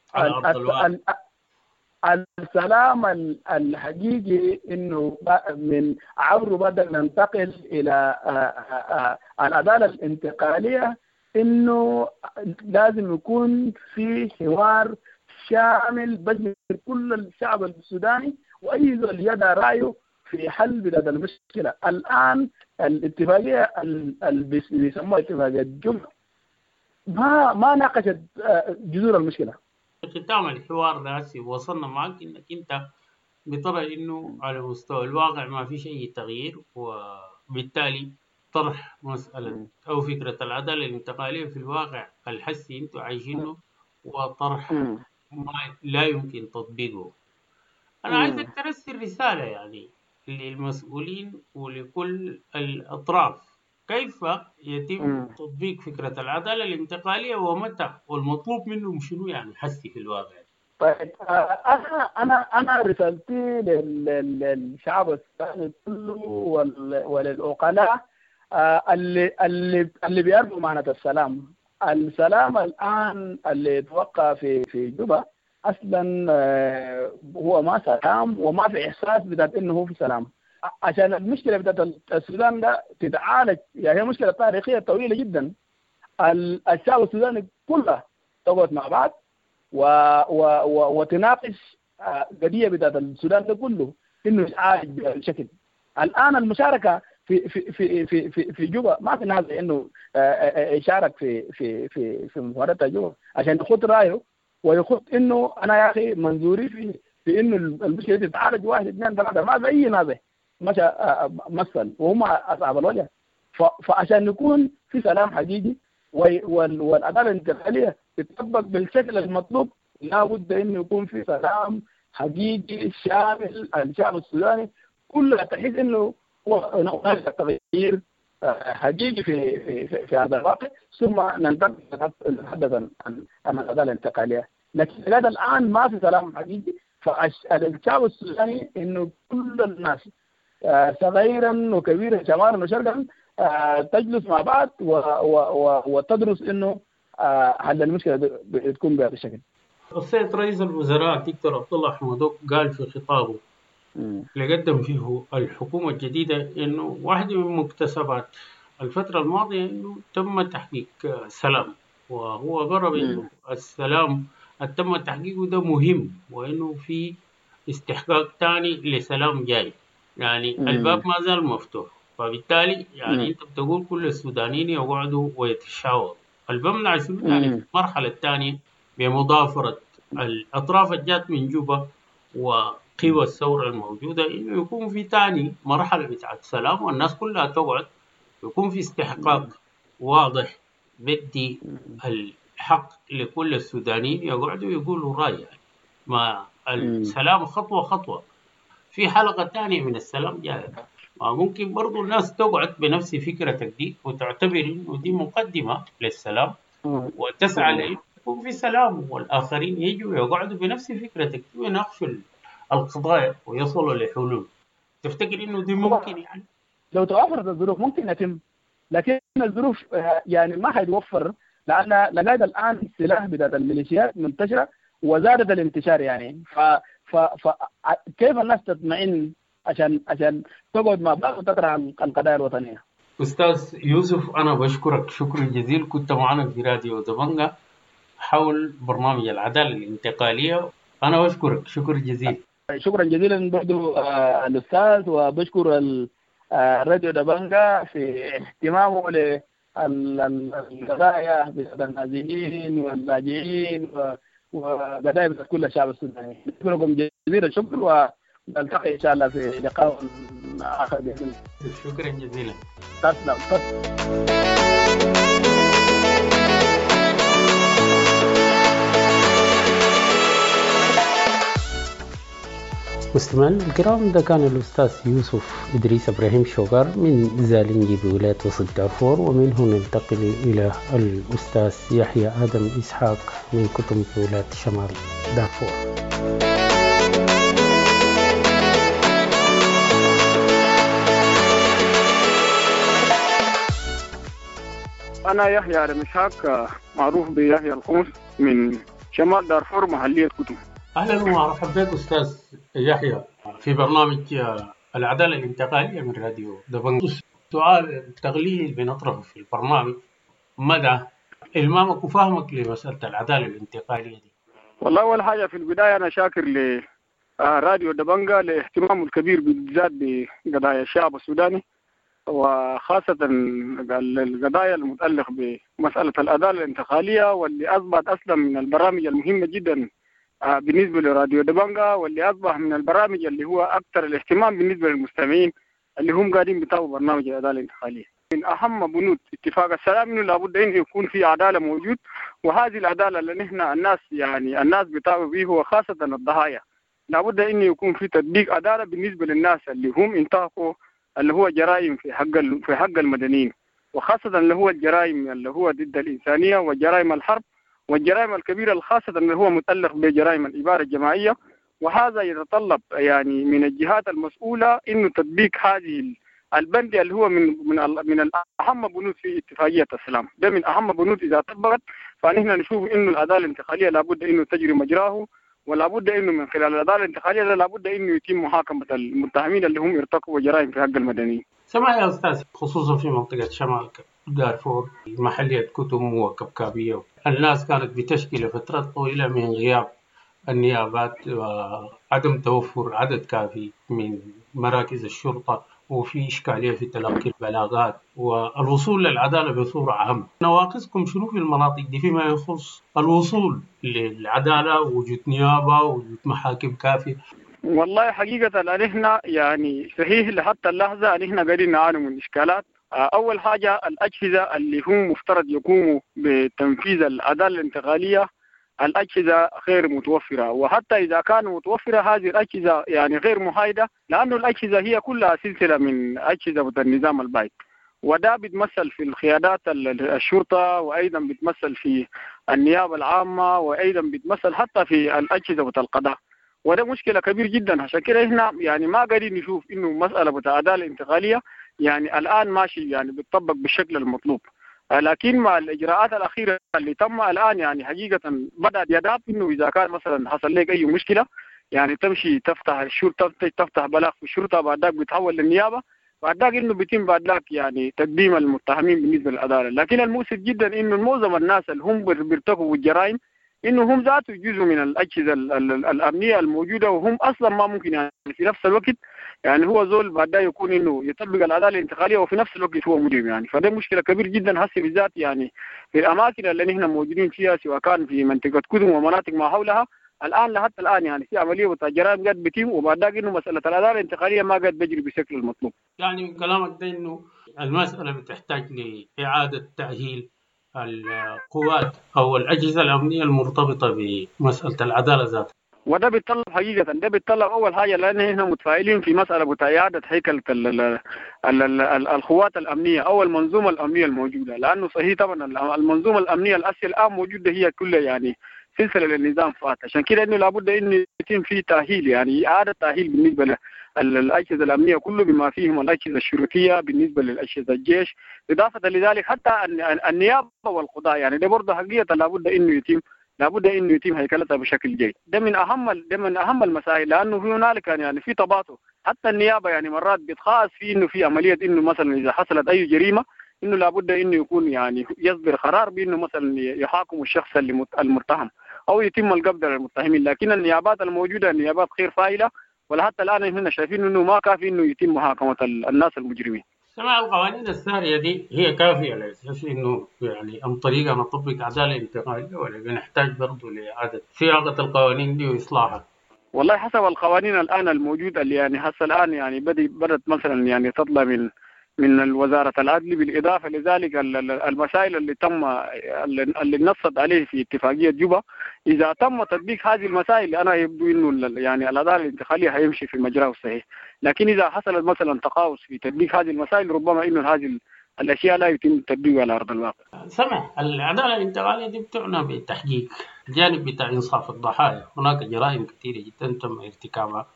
السلام الحقيقي إنه من عبره بدل ننتقل إلى العدالة الانتقالية، إنه لازم يكون في حوار شامل بشمل كل الشعب السوداني وأي زول يدعى رأيه في حل بلاد المشكلة. الآن الاتفاقية اللي بيسموها اتفاقية جمع ما ناقشت جذور المشكلة. ختام الحوار ده وصلنا معك انك انت بترى انه على مستوى الواقع ما فيش اي تغيير، وبالتالي طرح مسألة او فكرة العدالة الانتقالية في الواقع الحسي انتم عايشينه وطرح ما لا يمكن تطبيقه. انا عايزك ترسل رسالة يعني للمسؤولين ولكل الاطراف كيف يتم تطبيق فكرة العدالة الانتقالية ومتى، والمطلوب منهم شنو يعني حسي في الواقع. طيب أنا رسالتي للشعب السوداني كله وللعقلاء اللي بيعرفوا معنى السلام. السلام الآن اللي يتوقع في جوبا أصلا هو ما سلام وما في إحساس بذات إنه هو في سلام. عشان المشكلة بتاعت السودان ده تتعالج، يعني هي مشكلة تاريخية طويلة جدا. الشعب السوداني كله تقعد مع بعض وتناقش قضية بتاعت السودان ده كله إنه يتعالج بشكل. الآن المشاركة في جوبا ما في ناس إنه يشارك في مفاوضات جوبا عشان يخط رأيه ويخط إنه أنا يا أخي منظوري في إنه المشكلة تتعالج 1 2 3. ما في أي ناس مشى مثل وهم أصحاب الوجه. فعشان يكون في سلام حقيقي والعدالة الانتقالية تطبق بالشكل المطلوب لابد إنه يكون في سلام حقيقي شامل الشعب السوداني كله تحس إنه هناك تغيير حقيقي في هذا الواقع، ثم ننتقل نتحدث عن العدالة الانتقالية. لكن هذا الآن ما في سلام حقيقي. فالشعب السوداني إنه كل الناس صغيرا وكبيرا شمالا وشرقا تجلس مع بعض وتدرس إنه حل المشكلة تكون بهذا الشكل. السيد رئيس الوزراء دكتور عبد الله حمدوك قال في خطابه اللي قدم فيه الحكومة الجديدة إنه واحدة من مكتسبات الفترة الماضية إنه تم تحقيق سلام، وهو قرب إنه السلام تم تحقيقه ده مهم وإنه في استحقاق تاني لسلام جاي. يعني الباب ما زال مفتوح، فبالتالي يعني أنت بتقول كل السودانيين يقعدوا ويتشاوروا. البمنع شنو يعني في المرحلة الثانية بمضافرة الأطراف الجات من جوبا وقوى الثورة الموجودة إنه يكون في تاني مرحلة بتاعت سلام والناس كلها تقعد، يكون في استحقاق واضح بدي الحق لكل السودانيين يقعدوا يقولوا رأي. ما السلام خطوة خطوة. في حلقة ثانية من السلام جاء، ممكن برضو الناس تقعد بنفس فكرتك دي وتعتبر إنه دي مقدمة للسلام وتسعى لأن يكون في سلام، والآخرين يجوا يقعدوا بنفس فكرتك ويناقشوا القضايا ويصلوا لحلول. تفتكر إنه دي ممكن يعني؟ لو توفرت الظروف ممكن يتم، لكن الظروف يعني ما حيتوفر، لأن لقد الآن السلاح بتاعت الميليشيات منتشرة وزادت الانتشار يعني. كيف الناس تطمئن عشان تقعد مع بعض وتطرح القضايا الوطنية؟ أستاذ يوسف، أنا بشكرك شكرا جزيلا، كنت معنا في راديو دبنجة حول برنامج العدالة الانتقالية. أنا بشكرك شكرا جزيلا. شكرا جزيلا برضو الأستاذ، وبشكر راديو دبنجة في اهتمامه للقضايا بتاعت النازحين واللاجئين وقضايا بتاعت كل الشعب السوداني. بشكركم جزيلا الشكر، ونلتقي إن شاء الله في لقاء آخر بإذن الله. شكرا جزيلا. تسلم. مستمعينا الكرام، ده كان الأستاذ يوسف إدريس إبراهيم شوغار من زالنجي بولاية وسط دارفور، ومنه ننتقل إلى الأستاذ يحيى آدم إسحاق من كتم ولاية شمال دارفور. أنا يحيى آدم إسحاق، معروف بيحيى الخمس، من شمال دارفور محلية كتم. أهلا ومرحبا بك أستاذ يحيى في برنامج العدالة الانتقالية من راديو دبنجة. سؤال التغليل بنطرحه في البرنامج، مدى إلمامك وفهمك لمسألة العدالة الانتقالية دي؟ والله أول حاجة في البداية أنا شاكر لراديو دبنجة لاهتمامه الكبير بالذات بقضايا الشعب السوداني، وخاصة القضايا المتعلقة بمسألة العدالة الانتقالية، واللي أصبحت أصلا من البرامج المهمة جدا بالنسبة لراديو دبنجة، واللي أصبح من البرامج اللي هو أكثر الاهتمام بالنسبة للمستمعين اللي هم قاعدين بيتابعوا برنامج العدالة الانتقالية. من أهم بنود اتفاق السلام إنه لابد إنه يكون في عدالة موجود، وهذه العدالة اللي نحن الناس بيتابعوا به، وخاصة الضحايا، لابد إنه يكون في تطبيق عدالة بالنسبة للناس اللي هم انتهكوا اللي هو جرائم في حق المدنيين، وخاصة اللي هو الجرائم اللي هو ضد الإنسانية وجرائم الحرب والجرائم الكبيرة الخاصة اللي هو متعلق بجرائم الإبادة الجماعية. وهذا يتطلب يعني من الجهات المسؤولة إنه تطبيق هذه البند اللي هو من أهم بنود في اتفاقية السلام. ده من أهم بنود إذا طبقت فنحن نشوف إنه العدالة الانتقالية لابد إنه تجري مجراه، ولابد إنه من خلال العدالة الانتقالية لابد إنه يتم محاكمة المتهمين اللي هم ارتكبوا جرائم في حق المدنيين. سمع يا أستاذ، خصوصا في منطقة شمال دارفور محلية كتم وكبكابية، الناس كانت بتشكي لفترات طويلة من غياب النيابات وعدم توفر عدد كافي من مراكز الشرطة، وفي إشكالية في تلقي البلاغات والوصول للعدالة بصورة عامة. نواقصكم شنو في المناطق دي فيما يخص الوصول للعدالة، وجود نيابة وجود محاكم كافية؟ والله حقيقة نحن يعني صحيح لحتى اللحظة نحن قاعدين نعاني من إشكالات. أول حاجة الأجهزة اللي هم مفترض يقوموا بتنفيذ العدالة الانتقالية الأجهزة غير متوفرة، وحتى إذا كانت متوفرة هذه الأجهزة يعني غير محايدة، لأنه الأجهزة هي كلها سلسلة من أجهزة النظام البائد، وده بيتمثل في القيادات الشرطة، وأيضا بيتمثل في النيابة العامة، وأيضا بيتمثل حتى في الأجهزة القضاء. وده مشكلة كبير جدا. عشان كده احنا يعني ما قاعدين نشوف انه مسألة بتاع العدالة الانتقالية يعني الآن ماشي يعني بتطبق بالشكل المطلوب، لكن مع الإجراءات الأخيرة اللي تم الآن يعني حقيقة بدأت يداب انه إذا كان مثلا حصل لك أي مشكلة يعني تمشي تفتح الشرطة، تفتح بلاغ في الشرطة، بعد ذاك بتحول للنيابة، بعد ذاك انه بيتم بعد ذاك يعني تقديم المتهمين بالنسبة للعدالة. لكن المؤسف جدا انه معظم الناس اللي هم بيرتكبوا الجرائم انه هم ذاته جزء من الاجهزه الامنيه الموجوده، وهم اصلا ما ممكن يعني في نفس الوقت يعني هو زول بعد ده يكون انه يطبق العداله الانتقاليه وفي نفس الوقت هو مجرم يعني. فده مشكله كبير جدا هسه بالذات يعني في الاماكن اللي نحن موجودين فيها، سواء كان في منطقه كدم ومناطق ما حولها. الان لحتى الان يعني في عمليه بتاع جرائم قد بتم، وبعد ذاك انه مساله العداله الانتقاليه ما قد بجري بالشكل المطلوب. يعني كلامك ده انه المساله بتحتاج لاعاده تاهيل القوات أو الأجهزة الأمنية المرتبطة بمسألة العدالة ذاتها. وده بيتطلب حقيقة، ده بيتطلب أول حاجة لأن إحنا متفائلين في مسألة إعادة هيكلة القوات الأمنية أو المنظومة الأمنية الموجودة، لأنه صحيح طبعا المنظومة الأمنية الأساسية الآن موجودة هي كلها يعني سلسلة للنظام فات، عشان كده إنه لابد إنه يتم فيه تأهيل، يعني إعادة تأهيل بالنسبة للأجهزة الأمنية كله بما فيهم الأجهزة الشرطية بالنسبة للأجهزة الجيش، إضافة لذلك حتى النيابة والقضاء، يعني ده برضه حقيقة لابد إنه يتم هيكلتها بشكل جيد. ده من أهم المسائل، لأنه في هنالك يعني في تباطؤ، حتى النيابة يعني مرات بتخاص في إنه في عملية إنه مثلا إذا حصلت أي جريمة إنه لابد إنه يكون يعني يصدر قرار بإنه مثلا يحاكم الشخص المتهم أو يتم القبض على المتهمين، لكن النيابات الموجودة نيابات غير فاعلة، ولحتى الآن هنا شايفين إنه ما كافي إنه يتم محاكمة الناس المجرمين. سمع القوانين السارية دي هي كافية على أساس إنه يعني عن طريقة نطبق عدالة انتقالية، ولا بنحتاج برضه لإعادة صياغة القوانين دي وإصلاحها؟ والله حسب القوانين الآن الموجودة اللي يعني هسه الآن يعني بدأت مثلا يعني تطلع من وزارة العدل، بالإضافة لذلك المسائل اللي نصت عليه في اتفاقية جوبا، إذا تم تطبيق هذه المسائل أنا يبدو إنه يعني العدالة الانتقالية هيمشي في مجراه الصحيح، لكن إذا حصلت مثلا تقاعس في تطبيق هذه المسائل ربما إنه هذه الأشياء لا يتم تطبيقها على أرض الواقع. سمع العدالة الانتقالية دي بتعنى بتحقيق الجانب بتاع إنصاف الضحايا، هناك جرائم كثيرة جدا تم ارتكابها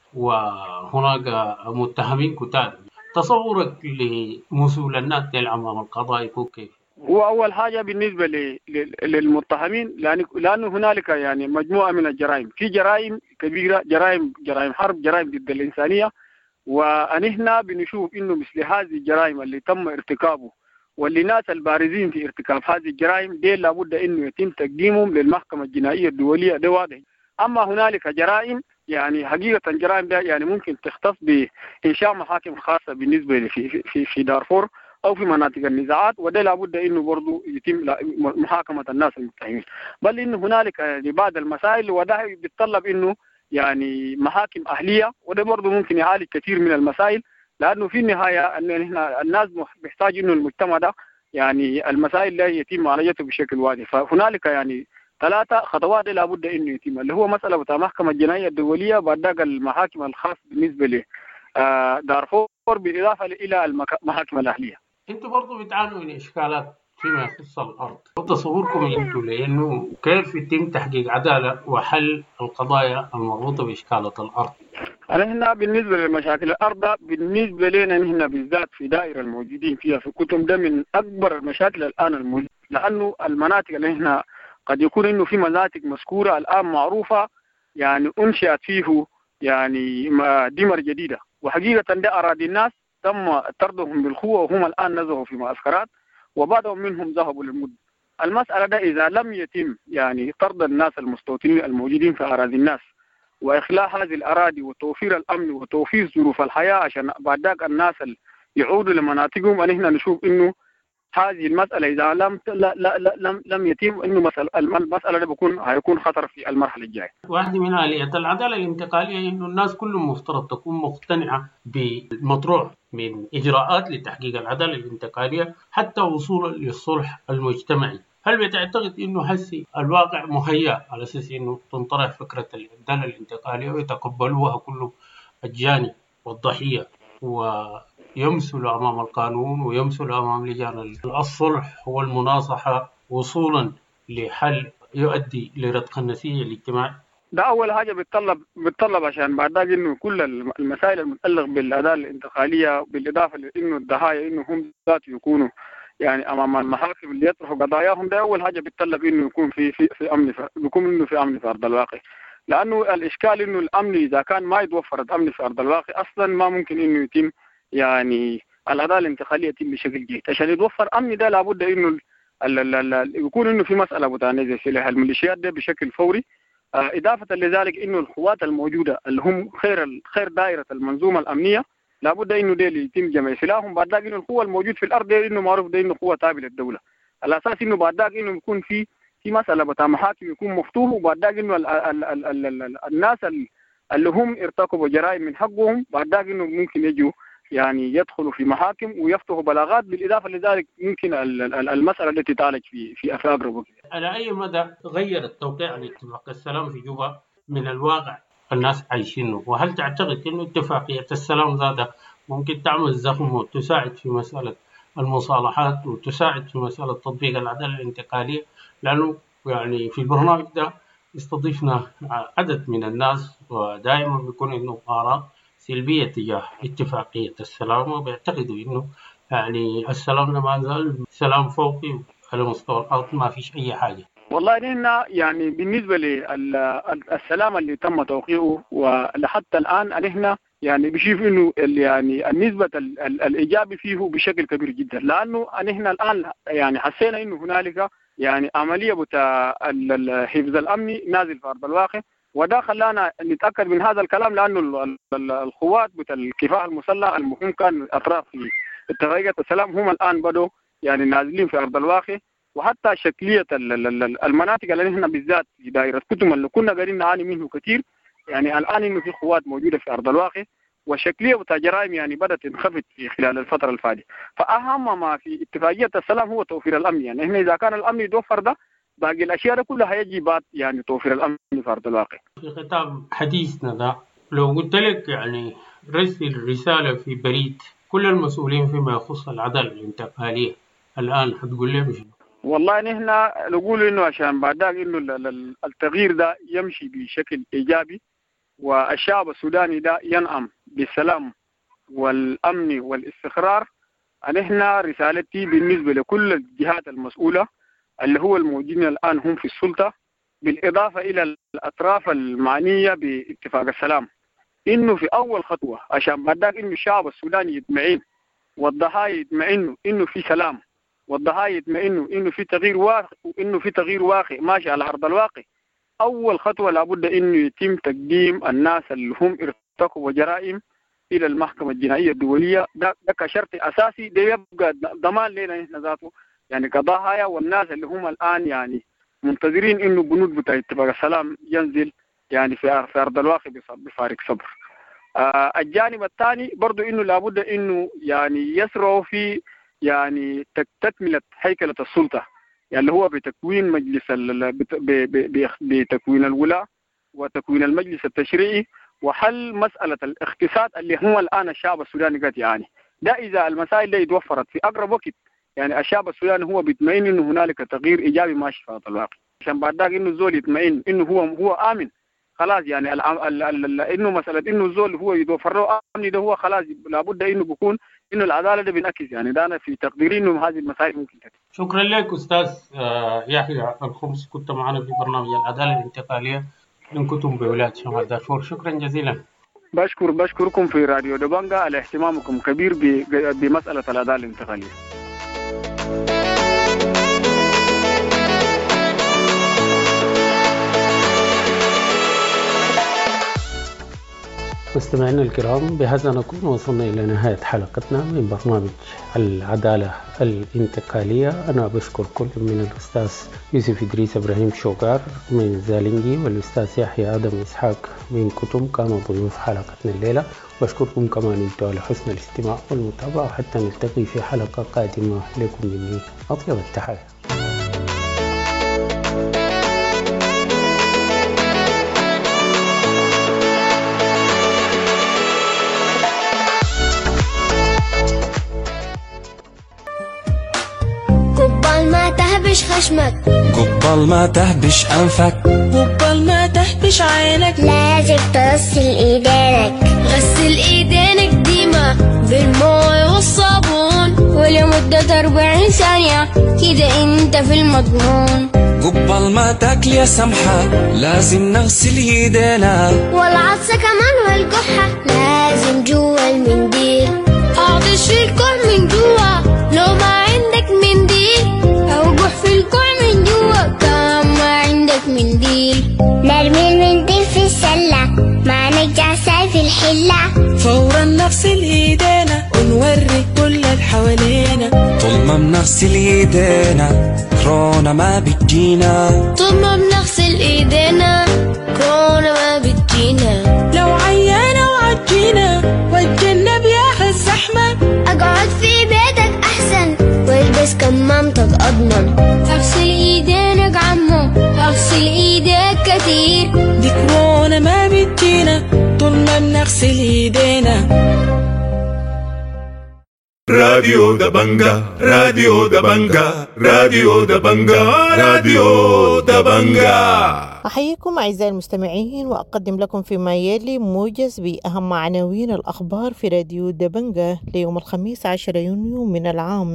وهناك متهمين كتار، تصورك لمسؤوليات أمام القضاء يكون كيف؟ هو أول حاجة بالنسبة للمتهمين، لأنه هنالك يعني مجموعة من الجرائم، في جرائم كبيرة، جرائم حرب، جرائم ضد الإنسانية، ونحن بنشوف إنه مثل هذه الجرائم اللي تم ارتكابه واللي ناس البارزين في ارتكاب هذه الجرائم دي لابد إنه يتم تقديمهم للمحكمة الجنائية الدولية، ده واضح. أما هنالك جرائم يعني حقيقة الجرائم ده يعني ممكن تختص بإنشاء محاكم خاصة بالنسبة في دارفور أو في مناطق النزاعات، وده لابد إنه برضو يتم محاكمة الناس المتهمين، بل إنه هنالك يعني بعض المسائل وده بيتطلب إنه يعني محاكم أهلية، وده برضو ممكن يعالج كثير من المسائل، لأنه في النهاية الناس بيحتاج إنه المجتمع ده يعني المسائل لا يتم معالجته بشكل واضح. فهنالك يعني 3 خطوات لابد إنه يتم، اللي هو مسألة بتاع المحكمة الجنائية الدولية، بعد ذلك المحاكم الخاصة بالنسبة ل دارفور، بالإضافة إلى المحاكم الأهلية. أنتوا برضو بتعانوا من إشكالات فيما يخص الأرض، تصوركم أنتوا لأنه كيف يتم تحقيق عدالة وحل القضايا المربوطة بإشكالة الأرض؟ هنا بالنسبة لمشاكل الأرض بالنسبة لنا هنا بالذات في دائرة الموجودين فيها في كتم، ده من أكبر المشاكل الآن الموجودة، لأنه المناطق اللي هنا قد يكون إنه في مناطق مذكورة الآن معروفة يعني أنشأت فيه يعني دمر جديدة، وحقيقة ده أراضي الناس تم طردهم بالقوة وهم الآن نزهوا في معسكرات وبعضهم منهم ذهبوا للمد. المسألة ده إذا لم يتم يعني طرد الناس المستوطنين الموجودين في أراضي الناس وإخلاء هذه الأراضي وتوفير الأمن وتوفير ظروف الحياة عشان بعد ذلك الناس يعودوا لمناطقهم، أن احنا نشوف إنه هذه المسألة إذا لم يتم إنه المسألة ده هيكون خطر في المرحلة الجاية. واحدة من آليات العدالة الانتقالية إنه الناس كلهم مفترض تكون مقتنعة بالمطروح من إجراءات لتحقيق العدالة الانتقالية حتى وصولا للصلح المجتمعي. هل بتعتقد إنه هسي الواقع مهيأ على أساس إنه تنطرح فكرة العدالة الانتقالية ويتقبلوها كل الجاني والضحية ويمثلوا أمام القانون ويمثلوا أمام لجان الصلح والمناصحة وصولا لحل يؤدي لرتق النسيج الاجتماعي؟ ده أول حاجة بتطلب عشان بعد ذلك إنه كل المسائل المتعلقة بالعدالة الانتقالية بالإضافة لإنه الضحايا إنه هم ذات يكونوا يعني أمام المحاكم اللي يطرحوا قضاياهم، ده أول حاجة بتطلب إنه يكون في أمن، بيكون إنه في أمن في أرض الواقع، لأنه الإشكال إنه الأمن إذا كان ما يتوفر الأمن في أرض الواقع أصلا ما ممكن إنه يتم يعني العدالة الانتقالية يتم بشكل جيد. عشان يتوفر أمن ده لابد إنه يكون إنه في مسألة متنازع سلاح الميليشيات ده بشكل فوري، إضافة لذلك إنه القوات الموجودة اللي هم خير دائرة المنظومة الأمنية لابد إنه ده يتم جمع سلاحهم، بعد ذلك إنه القوة الموجود في الأرض ده إنه معروف ده إنه قوة تابعة للدولة، على أساس إنه بعد ذلك إنه يكون في مسألة بتاع محاكم يكون مفتوح، وبعد ذلك إنه الناس اللي هم ارتكبوا جرائم من حقهم بعد ذلك إنه ممكن يجوا يعني يدخلوا في محاكم ويفتحوا بلاغات، بالإضافة لذلك ممكن المسألة التي تعالج في أقرب وقت. على أي مدى غير التوقيع على اتفاق السلام في جوبا من الواقع الناس عايشينه؟ وهل تعتقد أنه اتفاقية السلام ذاتها ممكن تعمل زخم وتساعد في مسألة المصالحات وتساعد في مسألة تطبيق العدالة الانتقالية؟ لأنه يعني في البرنامج ده استضيفنا عدد من الناس ودائما بيكون إنه آراء سلبية تجاه اتفاقية السلام، وبيعتقدوا إنه يعني السلام ما زال سلام فوقي على مستوى الأرض، ما فيش أي حاجة. والله نحن يعني بالنسبة للسلام اللي تم توقيعه ولحتى الآن نحن يعني بشوف إنه يعني النسبة الإيجابي فيه بشكل كبير جدا، لأنه نحن الآن يعني حسينا إنه هنالك يعني عملية بتاع الحفظ الأمني نازل في أرض الواقع، وده خلانا نتأكد من هذا الكلام، لأنه القوات بتاع الكفاح المسلح المهم كان أطراف في اتفاقية السلام هم الآن بدوا يعني نازلين في أرض الواقع. وحتى شكلية المناطق اللي نحن بالذات في دائرة كتم اللي كنا قاعدين نعاني منه كثير، يعني الآن إنه في قوات موجودة في أرض الواقع، وشكلية بتاع جرائم يعني بدأت تنخفض في خلال الفترة الفاتحة. فأهم ما في اتفاقية السلام هو توفير الأمن، يعني إحنا إذا كان الأمن يتوفر ده باقي الأشياء كلها يجب يعني توفير الأمن في أرض الواقع. في ختام حديثنا ده لو قلت لك يعني رسل رسالة في بريد كل المسؤولين فيما يخص العدالة الانتقالية الآن، هتقول لهم شنو؟ والله نحن نقول إنه عشان بعدك إنه التغيير ده يمشي بشكل إيجابي والشعب السوداني ده ينعم بالسلام والأمن والاستقرار، نحن رسالتي بالنسبة لكل الجهات المسؤولة اللي هو الموجودين الآن هم في السلطة بالإضافة إلى الأطراف المعنية باتفاق السلام، إنه في أول خطوة عشان بعدك إنه الشعب السوداني يطمئن والضحايا يطمئنوا إنه في سلام، والضحايا يطمئنوا إنه في تغيير واقع، وإنه في تغيير واقع ماشي على أرض الواقع. أول خطوة لابد إنه يتم تقديم الناس اللي هم ارتكبوا جرائم إلى المحكمة الجنائية الدولية، ده كشرط أساسي، ده يبقى ضمان لنا نحن ذاته يعني كضحايا، والناس اللي هم الآن يعني منتظرين إنه بنود بتاع اتفاق السلام ينزل يعني في أرض الواقع بفارق صبر. الجانب الثاني برضو إنه لابد إنه يعني يسرعوا في يعني تكملة هيكلة السلطة، يعني اللي هو بتكوين مجلس بتكوين الولاة وتكوين المجلس التشريعي وحل مسألة الاختصاص اللي هو الآن الشعب السوداني قد يعني ده. إذا المسائل دي اتوفرت في أقرب وقت يعني الشعب السوداني هو بيطمئن إنه هنالك تغيير إيجابي ماشي في الواقع، عشان بعد ذاك إنه الزول يطمئن إنه هو آمن خلاص، يعني إنه مسألة إنه الزول هو يتوفر له أمن ده هو خلاص لابد إنه بيكون إنه العدالة ده بينعكس، يعني ده أنا في تقديري إنه هذه المسائل ممكن تتم. شكرا لك أستاذ يحيى الخمس، كنت معنا في برنامج العدالة الانتقالية من كتم بولاية شمال دارفور، شكرا جزيلا. بشكركم في راديو دبنجا على اهتمامكم كبير بمسألة العدالة الانتقالية. مستمعينا الكرام، بهذا نكون وصلنا إلى نهاية حلقتنا من برنامج العدالة الانتقالية. أنا بشكر كل من الأستاذ يوسف إدريس إبراهيم شوقار من زالنجي والأستاذ يحيى آدم إسحاق من كتم كانوا ضيوف حلقتنا الليلة. بشكركم كمان أنتم على حسن الاستماع والمتابعة، حتى نلتقي في حلقة قادمة. لكم مني أطيب التحية. تهبش خشمك، قبل ما تهبش أنفك، قبل ما تهبش عينك، لازم تغسل ايدينك، غسل ايدينك ديما بالماء والصابون ولمدة 40 ثانية كده انت في المضمون. قبل ما تاكل يا سمحة لازم نغسل ايدينا، والعطسة كمان والكحة لازم جوا المنديل، اعطش في الكح من جوا لو ما عندك منديل، او جح في الكح من جوا كمان ما عندك منديل. نرمي المنديل في السلة ما نرجع في الحلة، فورا نغسل ايدينا ونوري كل اللي حوالينا، طول ما بنغسل ايدينا كورونا ما بتجينا، طول ما بنغسل ايدينا كورونا ما بتجينا. لو عيانة وعجينا واتجنب يا الزحمة، اقعد في بيتك احسن والبس كمامتك اضمن، اغسل ايدينك عمو اغسل ايديك كتير، دي كورونا نغسل ايدينا. راديو دبنجا راديو دبنجا راديو دبنجا راديو دبنجا. أحييكم أعزائي المستمعين وأقدم لكم فيما يلي موجز بأهم عناوين الأخبار في راديو دبنجا ليوم الخميس 10 يونيو من العام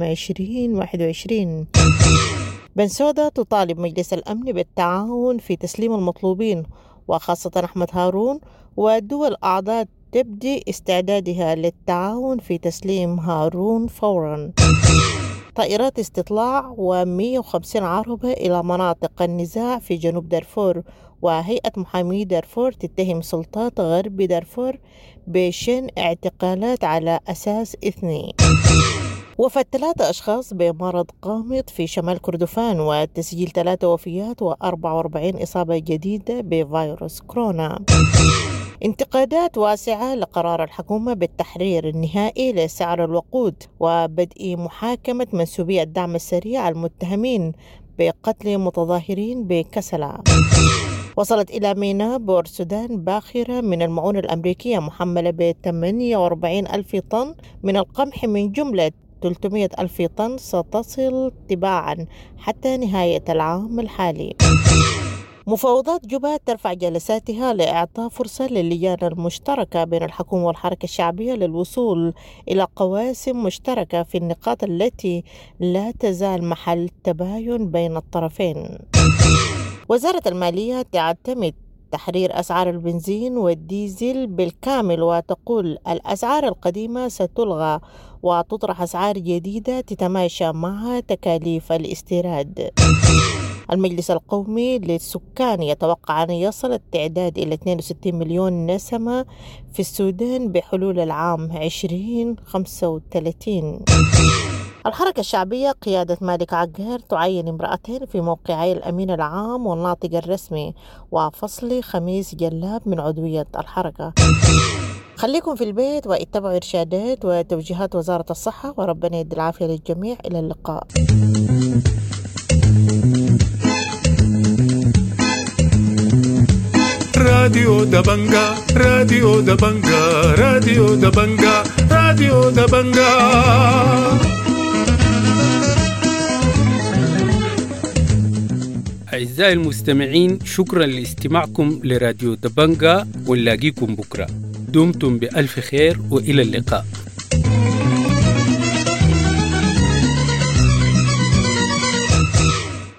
2021. بنسودا تطالب مجلس الأمن بالتعاون في تسليم المطلوبين وخاصة أحمد هارون، والدول أعضاء تبدي استعدادها للتعاون في تسليم هارون فورا. طائرات استطلاع و150 عربة إلى مناطق النزاع في جنوب دارفور، وهيئة محامي دارفور تتهم سلطات غرب دارفور بشن اعتقالات على أساس إثني. وفاة 3 أشخاص بمرض قامض في شمال كردفان، وتسجيل 3 وفيات و44 إصابة جديدة بفيروس كورونا. انتقادات واسعة لقرار الحكومة بالتحرير النهائي لسعر الوقود، وبدء محاكمة منسوبي الدعم السريع المتهمين بقتل متظاهرين بكسلا. وصلت إلى ميناء بور السودان باخرة من المعونة الأمريكية محملة ب 48 ألف طن من القمح من جملة 300 ألف طن ستصل تباعا حتى نهاية العام الحالي. مفاوضات جوبا ترفع جلساتها لإعطاء فرصة للجان المشتركة بين الحكومة والحركة الشعبية للوصول إلى قواسم مشتركة في النقاط التي لا تزال محل تباين بين الطرفين. وزارة المالية تعتمد تحرير أسعار البنزين والديزل بالكامل، وتقول الأسعار القديمة ستلغى وتطرح أسعار جديدة تتماشى مع تكاليف الاستيراد. المجلس القومي للسكان يتوقع أن يصل التعداد إلى 62 مليون نسمة في السودان بحلول العام 2035. الحركة الشعبية قيادة مالك عقار تعين امرأتين في موقعي الأمين العام والناطق الرسمي وفصل خميس جلاب من عضوية الحركة. خليكم في البيت واتبعوا إرشادات وتوجيهات وزارة الصحة، وربنا يدي العافية للجميع. إلى اللقاء. راديو دبنجا راديو دبنجا راديو دبنجا راديو دبنجا. أعزائي المستمعين، شكرا لاستماعكم لراديو دبنجا، ونلاقيكم بكرة. دمتم بألف خير وإلى اللقاء.